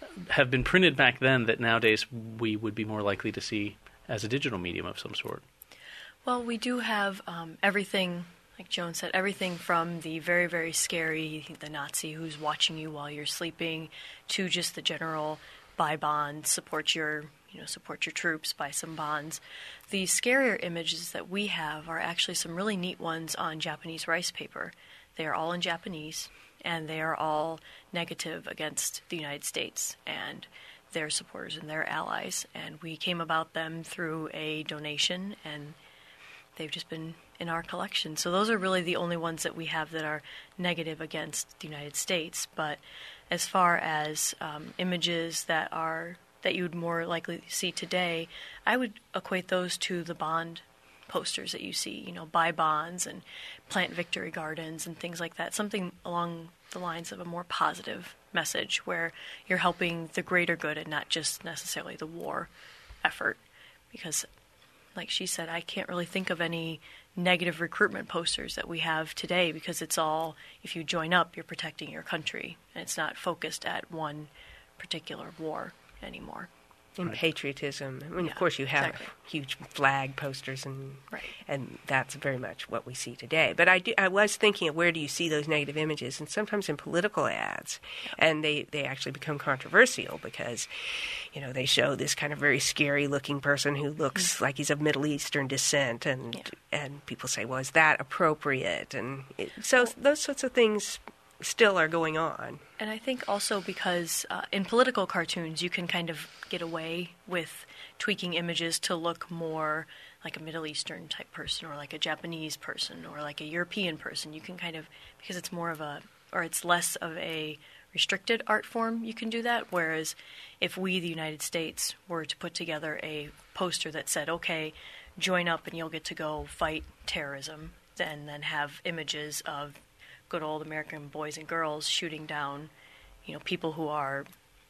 have been printed back then that nowadays we would be more likely to see as a digital medium of some sort? Well, we do have um, everything, like Joan said, everything from the very, very scary, the Nazi who's watching you while you're sleeping, to just the general buy bonds, support your, you know, support your troops, buy some bonds. The scarier images that we have are actually some really neat ones on Japanese rice paper. They are all in Japanese, and they are all negative against the United States and their supporters and their allies. And we came about them through a donation, and they've just been in our collection. So those are really the only ones that we have that are negative against the United States. But as far as um, images that are that you would more likely see today, I would equate those to the bond posters that you see, you know, buy bonds and plant victory gardens and things like that, something along the lines of a more positive message where you're helping the greater good and not just necessarily the war effort. Because, like she said, I can't really think of any negative recruitment posters that we have today, because it's all, if you join up, you're protecting your country, and it's not focused at one particular war anymore. And right. patriotism. I mean, Yeah, of course, you have exactly. huge flag posters, and Right. and that's very much what we see today. But I do, I was thinking of where do you see those negative images, and sometimes in political ads, yeah. and they, they actually become controversial because, you know, they show this kind of very scary-looking person who looks mm-hmm. like he's of Middle Eastern descent, and yeah. and people say, well, is that appropriate? And it, so well, those sorts of things still are going on. And I think also because uh, in political cartoons, you can kind of get away with tweaking images to look more like a Middle Eastern type person, or like a Japanese person, or like a European person. You can kind of, because it's more of a, or it's less of a restricted art form, you can do that. Whereas if we, the United States, were to put together a poster that said, okay, join up and you'll get to go fight terrorism, then then have images of good old American boys and girls shooting down, you know, people who are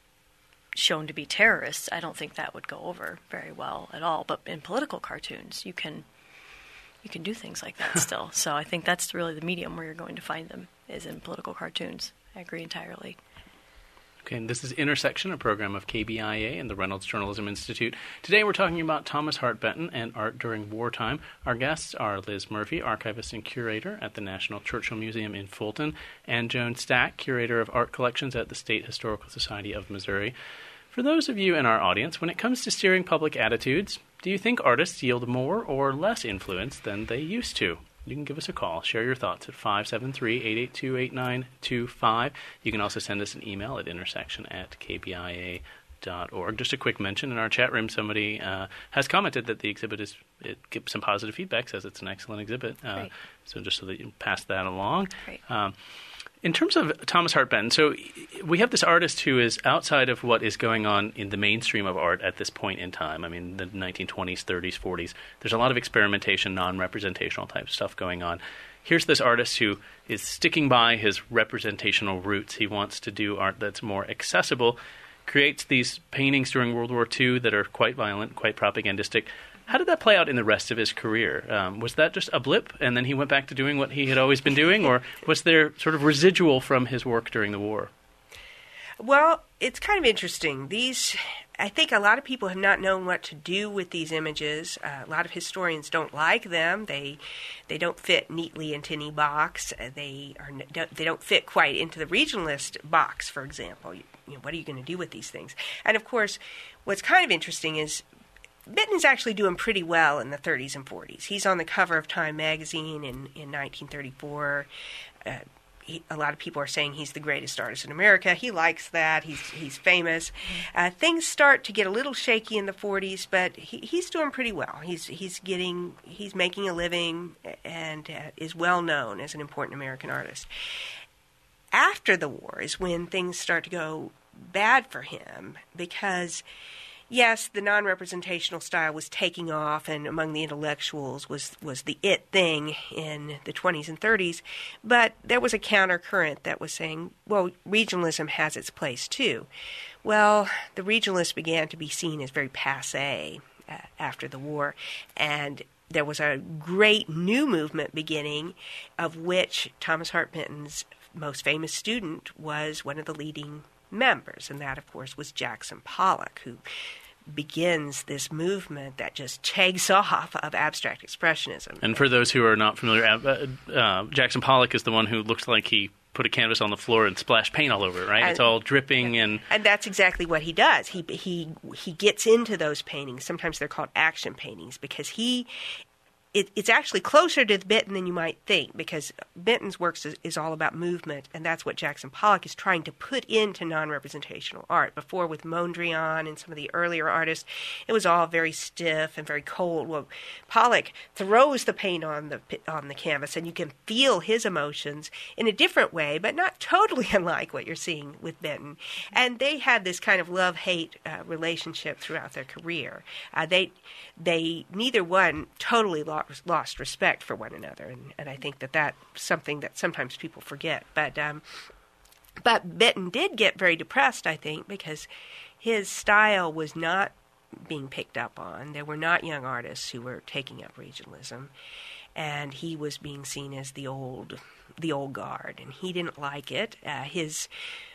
shown to be terrorists, I don't think that would go over very well at all. But in political cartoons, you can you can do things like that still. So I think that's really the medium where you're going to find them, is in political cartoons. I agree entirely. Okay, and this is Intersection, a program of K B I A and the Reynolds Journalism Institute. Today we're talking about Thomas Hart Benton and art during wartime. Our guests are Liz Murphy, archivist and curator at the National Churchill Museum in Fulton, and Joan Stack, curator of art collections at the State Historical Society of Missouri. For those of you in our audience, when it comes to steering public attitudes, do you think artists yield more or less influence than they used to? You can give us a call. Share your thoughts at five seven three, eight eight two, eight nine two five. You can also send us an email at intersection at k b i a dot org. Just a quick mention, in our chat room, somebody uh, has commented that the exhibit is, it gives some positive feedback, says it's an excellent exhibit. Uh, so just so that you pass that along. Um, in terms of Thomas Hart Benton, so we have this artist who is outside of what is going on in the mainstream of art at this point in time. I mean, the nineteen twenties, thirties, forties. There's a lot of experimentation, non-representational type stuff going on. Here's this artist who is sticking by his representational roots. He wants to do art that's more accessible, creates these paintings during World War Two that are quite violent, quite propagandistic. How did that play out in the rest of his career? Um, was that just a blip, and then he went back to doing what he had always been doing, or was there sort of residual from his work during the war? Well, it's kind of interesting. These, I think a lot of people have not known what to do with these images. Uh, a lot of historians don't like them. They they don't fit neatly into any box. Uh, they are don't, they don't fit quite into the regionalist box, for example. You, you know, what are you going to do with these things? And of course, what's kind of interesting is Benton's actually doing pretty well in the thirties and forties. He's on the cover of Time magazine in, in nineteen thirty-four. Uh, he, a lot of people are saying he's the greatest artist in America. He likes that. He's he's famous. Uh, things start to get a little shaky in the forties, but he, he's doing pretty well. He's he's getting he's making a living and uh, is well known as an important American artist. After the war is when things start to go bad for him, because yes, the non-representational style was taking off, and among the intellectuals was, was the it thing in the twenties and thirties, but there was a countercurrent that was saying, well, regionalism has its place too. Well, the regionalists began to be seen as very passé uh, after the war, and there was a great new movement beginning, of which Thomas Hart Benton's most famous student was one of the leading members, and that, of course, was Jackson Pollock, who begins this movement that just takes off of abstract expressionism. And for those who are not familiar, uh, uh, Jackson Pollock is the one who looks like he put a canvas on the floor and splashed paint all over it, right? And, it's all dripping and... And that's exactly what he does. He he he gets into those paintings. Sometimes they're called action paintings because he... It, it's actually closer to Benton than you might think, because Benton's works is, is all about movement, and that's what Jackson Pollock is trying to put into non-representational art. Before, with Mondrian and some of the earlier artists, it was all very stiff and very cold. Well, Pollock throws the paint on the on the canvas, and you can feel his emotions in a different way, but not totally unlike what you're seeing with Benton. And they had this kind of love-hate uh, relationship throughout their career. Uh, they they neither one totally lost lost respect for one another, and, and I think that that's something that sometimes people forget. But um, but Benton did get very depressed, I think, because his style was not being picked up on. There were not young artists who were taking up regionalism, and he was being seen as the old the old guard, and he didn't like it. Uh, his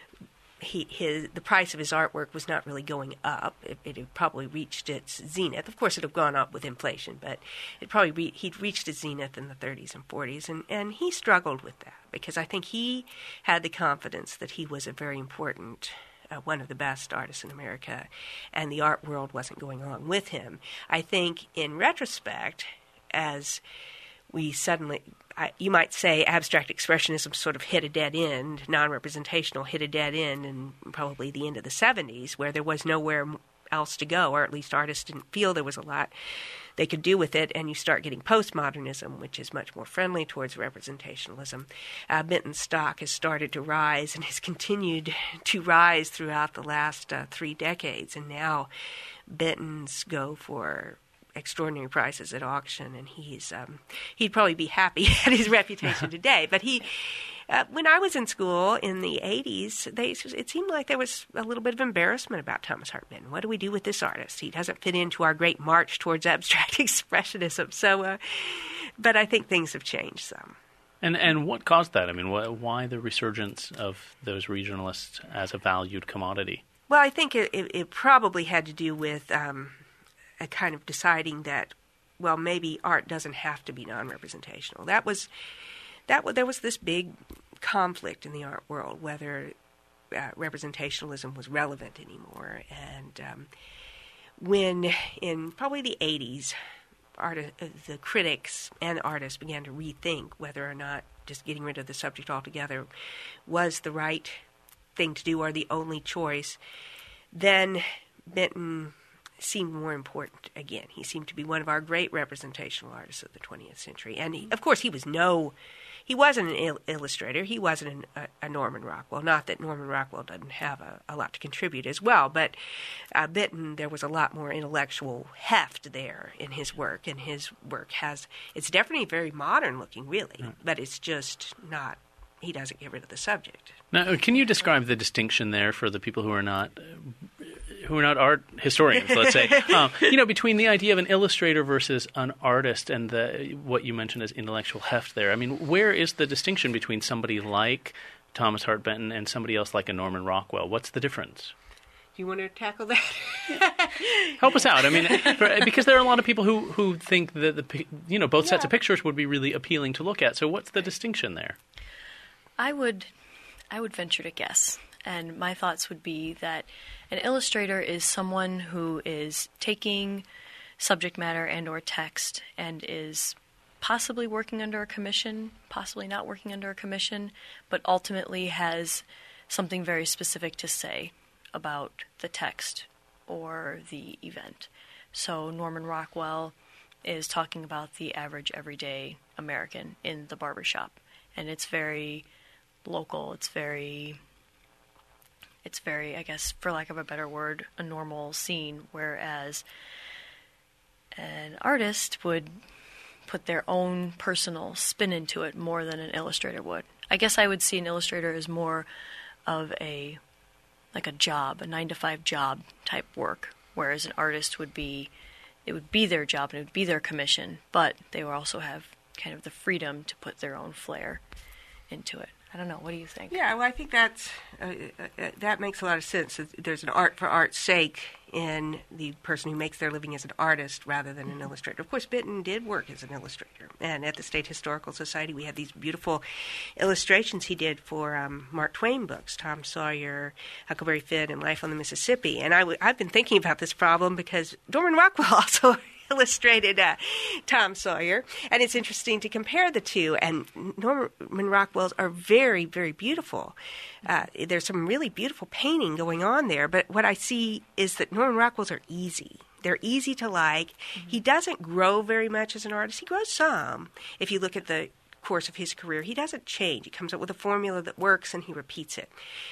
He, his, the price of his artwork was not really going up. It, it had probably reached its zenith. Of course, it had gone up with inflation, but it probably re- he'd reached its zenith in the thirties and forties, and, and he struggled with that because I think he had the confidence that he was a very important, uh, one of the best artists in America, and the art world wasn't going along with him. I think, in retrospect, as we suddenly... I, you might say abstract expressionism sort of hit a dead end, non-representational hit a dead end in probably the end of the seventies, where there was nowhere else to go, or at least artists didn't feel there was a lot they could do with it, and you start getting postmodernism, which is much more friendly towards representationalism. Uh, Benton's stock has started to rise and has continued to rise throughout the last uh, three decades, and now Benton's go for extraordinary prices at auction, and he's um, he'd probably be happy at his reputation today. But he, uh, when I was in school in the eighties, they it seemed like there was a little bit of embarrassment about Thomas Hart Benton. What do we do with this artist? He doesn't fit into our great march towards abstract expressionism. So, uh, but I think things have changed some. And and what caused that? I mean, wh- why the resurgence of those regionalists as a valued commodity? Well, I think it, it, it probably had to do with Um, a kind of deciding that, well, maybe art doesn't have to be non-representational. That was, that there was this big conflict in the art world whether uh, representationalism was relevant anymore. And um, when, in probably the eighties, art, uh, the critics and artists began to rethink whether or not just getting rid of the subject altogether was the right thing to do or the only choice, then Benton seemed more important again. He seemed to be one of our great representational artists of the twentieth century. And, he, of course, he was no... He wasn't an il- illustrator. He wasn't an, a, a Norman Rockwell. Not that Norman Rockwell doesn't have a, a lot to contribute as well, but uh, Benton, there was a lot more intellectual heft there in his work, and his work has... It's definitely very modern-looking, really, mm. but it's just not... He doesn't get rid of the subject. Now, can you describe the distinction there for the people who are not... who are not art historians, let's say, um, you know, between the idea of an illustrator versus an artist and the, what you mentioned as intellectual heft there. I mean, where is the distinction between somebody like Thomas Hart Benton and somebody else like a Norman Rockwell? What's the difference? Do you want to tackle that? Help us out. I mean, for, because there are a lot of people who, who think that, the you know, both yeah. sets of pictures would be really appealing to look at. So what's the distinction there? I would, I would venture to guess. And my thoughts would be that an illustrator is someone who is taking subject matter and or text and is possibly working under a commission, possibly not working under a commission, but ultimately has something very specific to say about the text or the event. So Norman Rockwell is talking about the average everyday American in the barbershop, and it's very local, it's very... It's very, I guess, for lack of a better word, a normal scene, whereas an artist would put their own personal spin into it more than an illustrator would. I guess I would see an illustrator as more of a, like a job, a nine to five job type work, whereas an artist would be, it would be their job and it would be their commission, but they would also have kind of the freedom to put their own flair into it. I don't know. What do you think? Yeah, well, I think that's uh, uh, that makes a lot of sense. There's an art for art's sake in the person who makes their living as an artist rather than an illustrator. Of course, Benton did work as an illustrator, and at the State Historical Society, we have these beautiful illustrations he did for um, Mark Twain books, Tom Sawyer, Huckleberry Finn, and Life on the Mississippi. And I w- I've been thinking about this problem because Norman Rockwell also illustrated uh, Tom Sawyer, and it's interesting to compare the two. And Norman Rockwell's are very, very beautiful. Uh, there's some really beautiful painting going on there, but what I see is that Norman Rockwell's are easy. They're easy to like. Mm-hmm. He doesn't grow very much as an artist. He grows some. If you look at the course of his career, he doesn't change. He comes up with a formula that works, and he repeats it.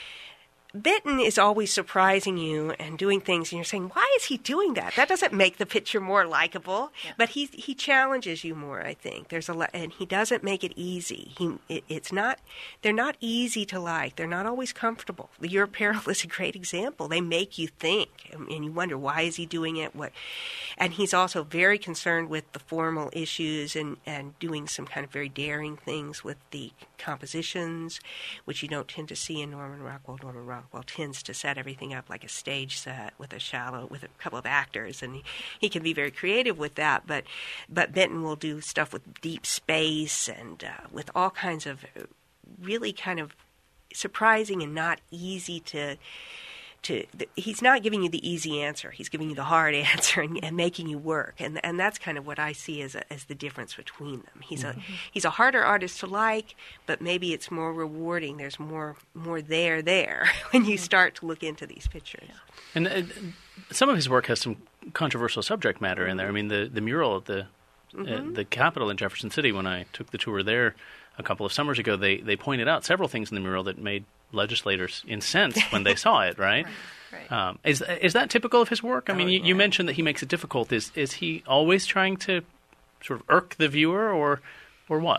Benton is always surprising you and doing things, and you're saying, why is he doing that? That doesn't make the picture more likable. Yeah. But he he challenges you more, I think. There's a lot, and he doesn't make it easy. He it, it's not they're not easy to like. They're not always comfortable. The Your Peril is a great example. They make you think, and, and you wonder, why is he doing it? What? And he's also very concerned with the formal issues and, and doing some kind of very daring things with the compositions, which you don't tend to see in Norman Rockwell. Norman Rockwell Well, tends to set everything up like a stage set with a shallow, with a couple of actors, and he, he can be very creative with that. But but Benton will do stuff with deep space and uh, with all kinds of really kind of surprising and not easy to. To, he's not giving you the easy answer. He's giving you the hard answer and, and making you work. And and that's kind of what I see as a, as the difference between them. He's mm-hmm. a he's a harder artist to like, but maybe it's more rewarding. There's more more there there when you start to look into these pictures. Yeah. And uh, some of his work has some controversial subject matter mm-hmm. in there. I mean, the the mural at the mm-hmm. uh, the Capitol in Jefferson City, when I took the tour there a couple of summers ago, they they pointed out several things in the mural that made legislators incensed when they saw it, right? right, right. Um, is is that typical of his work? I mean, oh, you, yeah. you mentioned that he makes it difficult. Is is he always trying to sort of irk the viewer, or or what?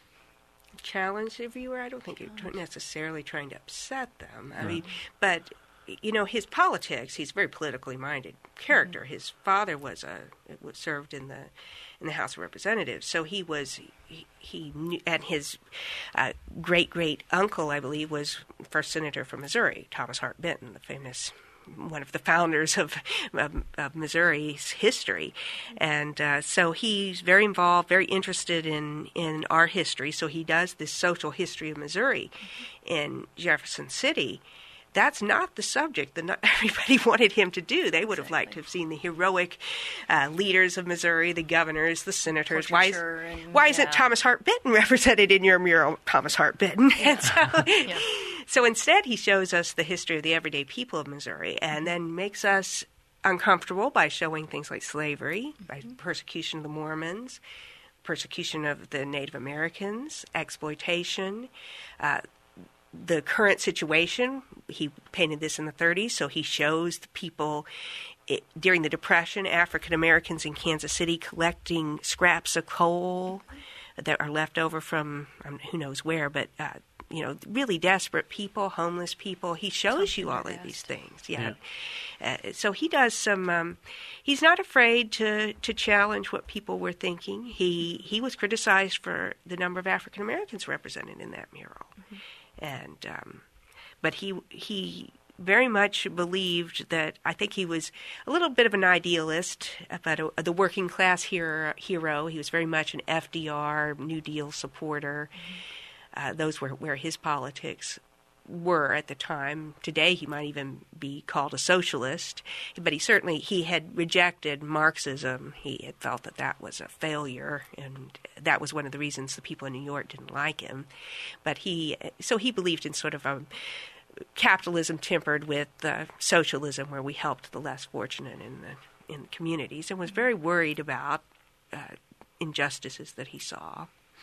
Challenge the viewer? I don't think you're necessarily trying to upset them. I right. mean, but you know, his politics. He's a very politically minded character. Mm-hmm. His father was a was served in the in the House of Representatives, so he was he, he knew, and his uh, great great uncle, I believe, was first senator from Missouri, Thomas Hart Benton, the famous one of the founders of of, of Missouri's history, and uh, so he's very involved, very interested in in our history. So he does this social history of Missouri in Jefferson City. That's not the subject that not everybody wanted him to do. They would have liked to have seen the heroic uh, leaders of Missouri, the governors, the senators. Why, is, and, why yeah. isn't Thomas Hart Benton represented in your mural? Thomas Hart Benton. Yeah. And so, yeah. so instead he shows us the history of the everyday people of Missouri and then makes us uncomfortable by showing things like slavery, mm-hmm. by persecution of the Mormons, persecution of the Native Americans, exploitation, uh, the current situation. He painted this in the thirties, so he shows the people it, during the Depression, African Americans in Kansas City collecting scraps of coal that are left over from um, who knows where, but uh, you know, really desperate people, homeless people. He shows you all of these things. Yeah. yeah. Uh, so he does some. Um, he's not afraid to to challenge what people were thinking. He he was criticized for the number of African Americans represented in that mural. Mm-hmm. And, um, but he he very much believed that, I think he was a little bit of an idealist, but a, the working class hero, hero. He was very much an F D R, New Deal supporter. Mm-hmm. Uh, those were where his politics were at the time. Today he might even be called a socialist, but he certainly, he had rejected Marxism. He had felt that that was a failure, and that was one of the reasons the people in New York didn't like him. But he, so he believed in sort of a capitalism tempered with uh, socialism, where we helped the less fortunate in the in the communities, and was very worried about uh, injustices that he saw.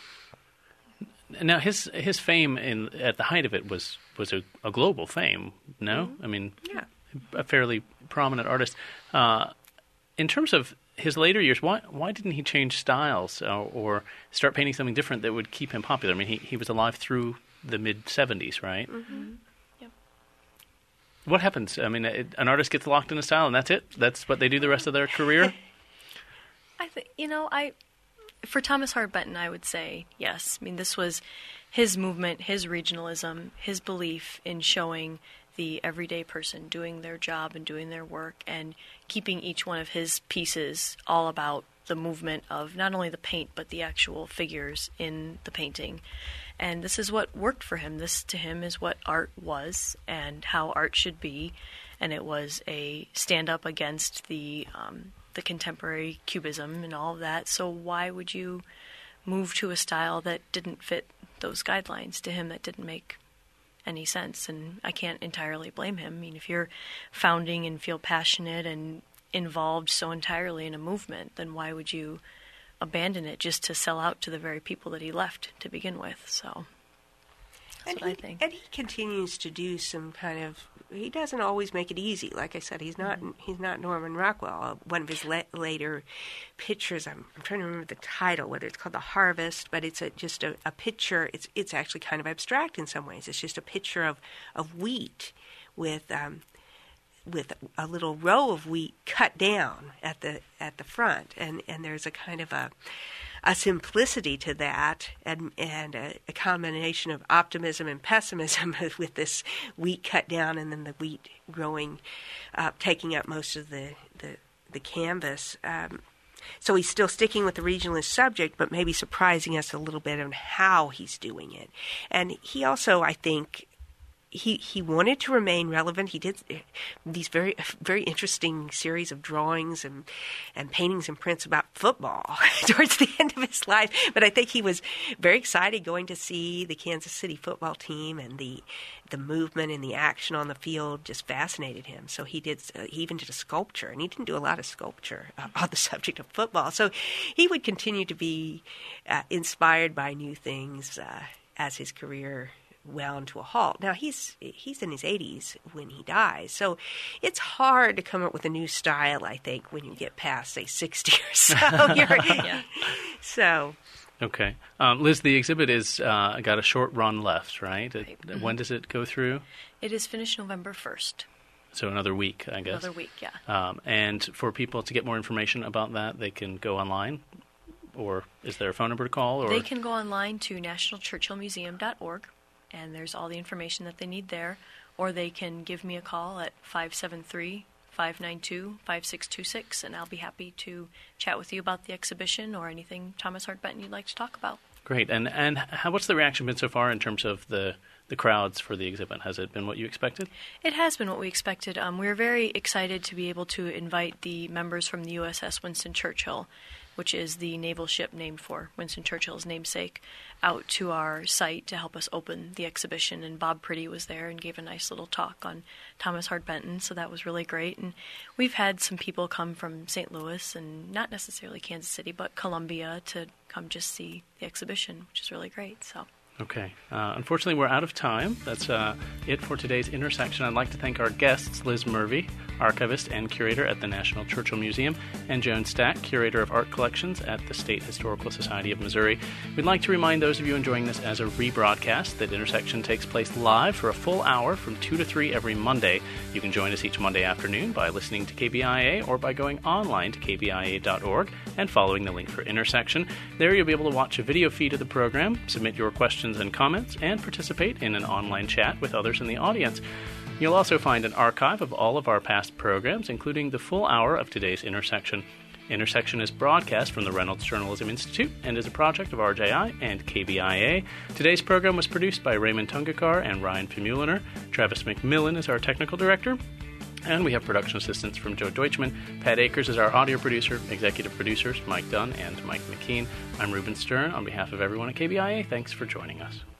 Now, his his fame in at the height of it was was a, a global fame. No, mm-hmm. I mean, yeah. a fairly prominent artist. Uh, in terms of his later years, why why didn't he change styles or, or start painting something different that would keep him popular? I mean, he he was alive through the mid seventies, right? Mm-hmm. Yep. What happens? I mean, it, an artist gets locked in a style, and that's it. That's what they do the rest of their career. I think you know I. For Thomas Hart Benton, I would say yes. I mean, this was his movement, his regionalism, his belief in showing the everyday person doing their job and doing their work and keeping each one of his pieces all about the movement of not only the paint but the actual figures in the painting. And this is what worked for him. This, to him, is what art was and how art should be. And it was a stand-up against the um, the contemporary cubism and all of that. So why would you move to a style that didn't fit those guidelines? To him, that didn't make any sense. And I can't entirely blame him. I mean, if you're founding and feel passionate and involved so entirely in a movement, then why would you abandon it just to sell out to the very people that he left to begin with? So that's and what he, I think. And he continues to do some kind of. He doesn't always make it easy. Like I said, he's not. Mm-hmm. He's not Norman Rockwell. One of his la- later pictures. I'm, I'm trying to remember the title. Whether it's called The Harvest, but it's a, just a, a picture. It's it's actually kind of abstract in some ways. It's just a picture of of wheat with. Um, with a little row of wheat cut down at the at the front, and, and there's a kind of a a simplicity to that, and and a, a combination of optimism and pessimism with this wheat cut down, and then the wheat growing up, taking up most of the the, the canvas. Um, so he's still sticking with the regionalist subject, but maybe surprising us a little bit on how he's doing it. And he also, I think. He he wanted to remain relevant. He did these very very interesting series of drawings and, and paintings and prints about football towards the end of his life. But I think he was very excited going to see the Kansas City football team, and the the movement and the action on the field just fascinated him. So he did. Uh, he even did a sculpture, and he didn't do a lot of sculpture uh, on the subject of football. So he would continue to be uh, inspired by new things uh, as his career wound to a halt. Now he's he's in his eighties when he dies, so it's hard to come up with a new style, I think, when you get past, say, sixty or so. yeah. So okay, um, Liz, the exhibit is uh, got a short run left, right? right. It, Mm-hmm. When does it go through? It is finished November first. So another week, I guess. Another week, yeah. Um, and for people to get more information about that, they can go online, or is there a phone number to call? Or they can go online to national churchill museum dot org. And there's all the information that they need there. Or they can give me a call at five seven three, five nine two, five six two six, and I'll be happy to chat with you about the exhibition or anything Thomas Hart Benton you'd like to talk about. Great. And and how, what's the reaction been so far in terms of the, the crowds for the exhibit? Has it been what you expected? It has been what we expected. Um, we were very excited to be able to invite the members from the U S S Winston Churchill, which is the naval ship named for Winston Churchill's namesake, out to our site to help us open the exhibition. And Bob Priddy was there and gave a nice little talk on Thomas Hart Benton, so that was really great. And we've had some people come from Saint Louis, and not necessarily Kansas City, but Columbia, to come just see the exhibition, which is really great. So. Okay. Uh, unfortunately, we're out of time. That's uh, it for today's Intersection. I'd like to thank our guests, Liz Murvey, archivist and curator at the National Churchill Museum, and Joan Stack, curator of art collections at the State Historical Society of Missouri. We'd like to remind those of you enjoying this as a rebroadcast that Intersection takes place live for a full hour from two to three every Monday. You can join us each Monday afternoon by listening to K B I A or by going online to k b i a dot org and following the link for Intersection. There you'll be able to watch a video feed of the program, submit your questions and comments, and participate in an online chat with others in the audience. You'll also find an archive of all of our past programs, including the full hour of today's Intersection. Intersection is broadcast from the Reynolds Journalism Institute and is a project of R J I and K B I A. Today's program was produced by Raymond Tungakar and Ryan Famuliner. Travis McMillan is our technical director. And we have production assistance from Joe Deutschman. Pat Akers is our audio producer. Executive producers Mike Dunn and Mike McKean. I'm Reuben Stern. On behalf of everyone at K B I A, thanks for joining us.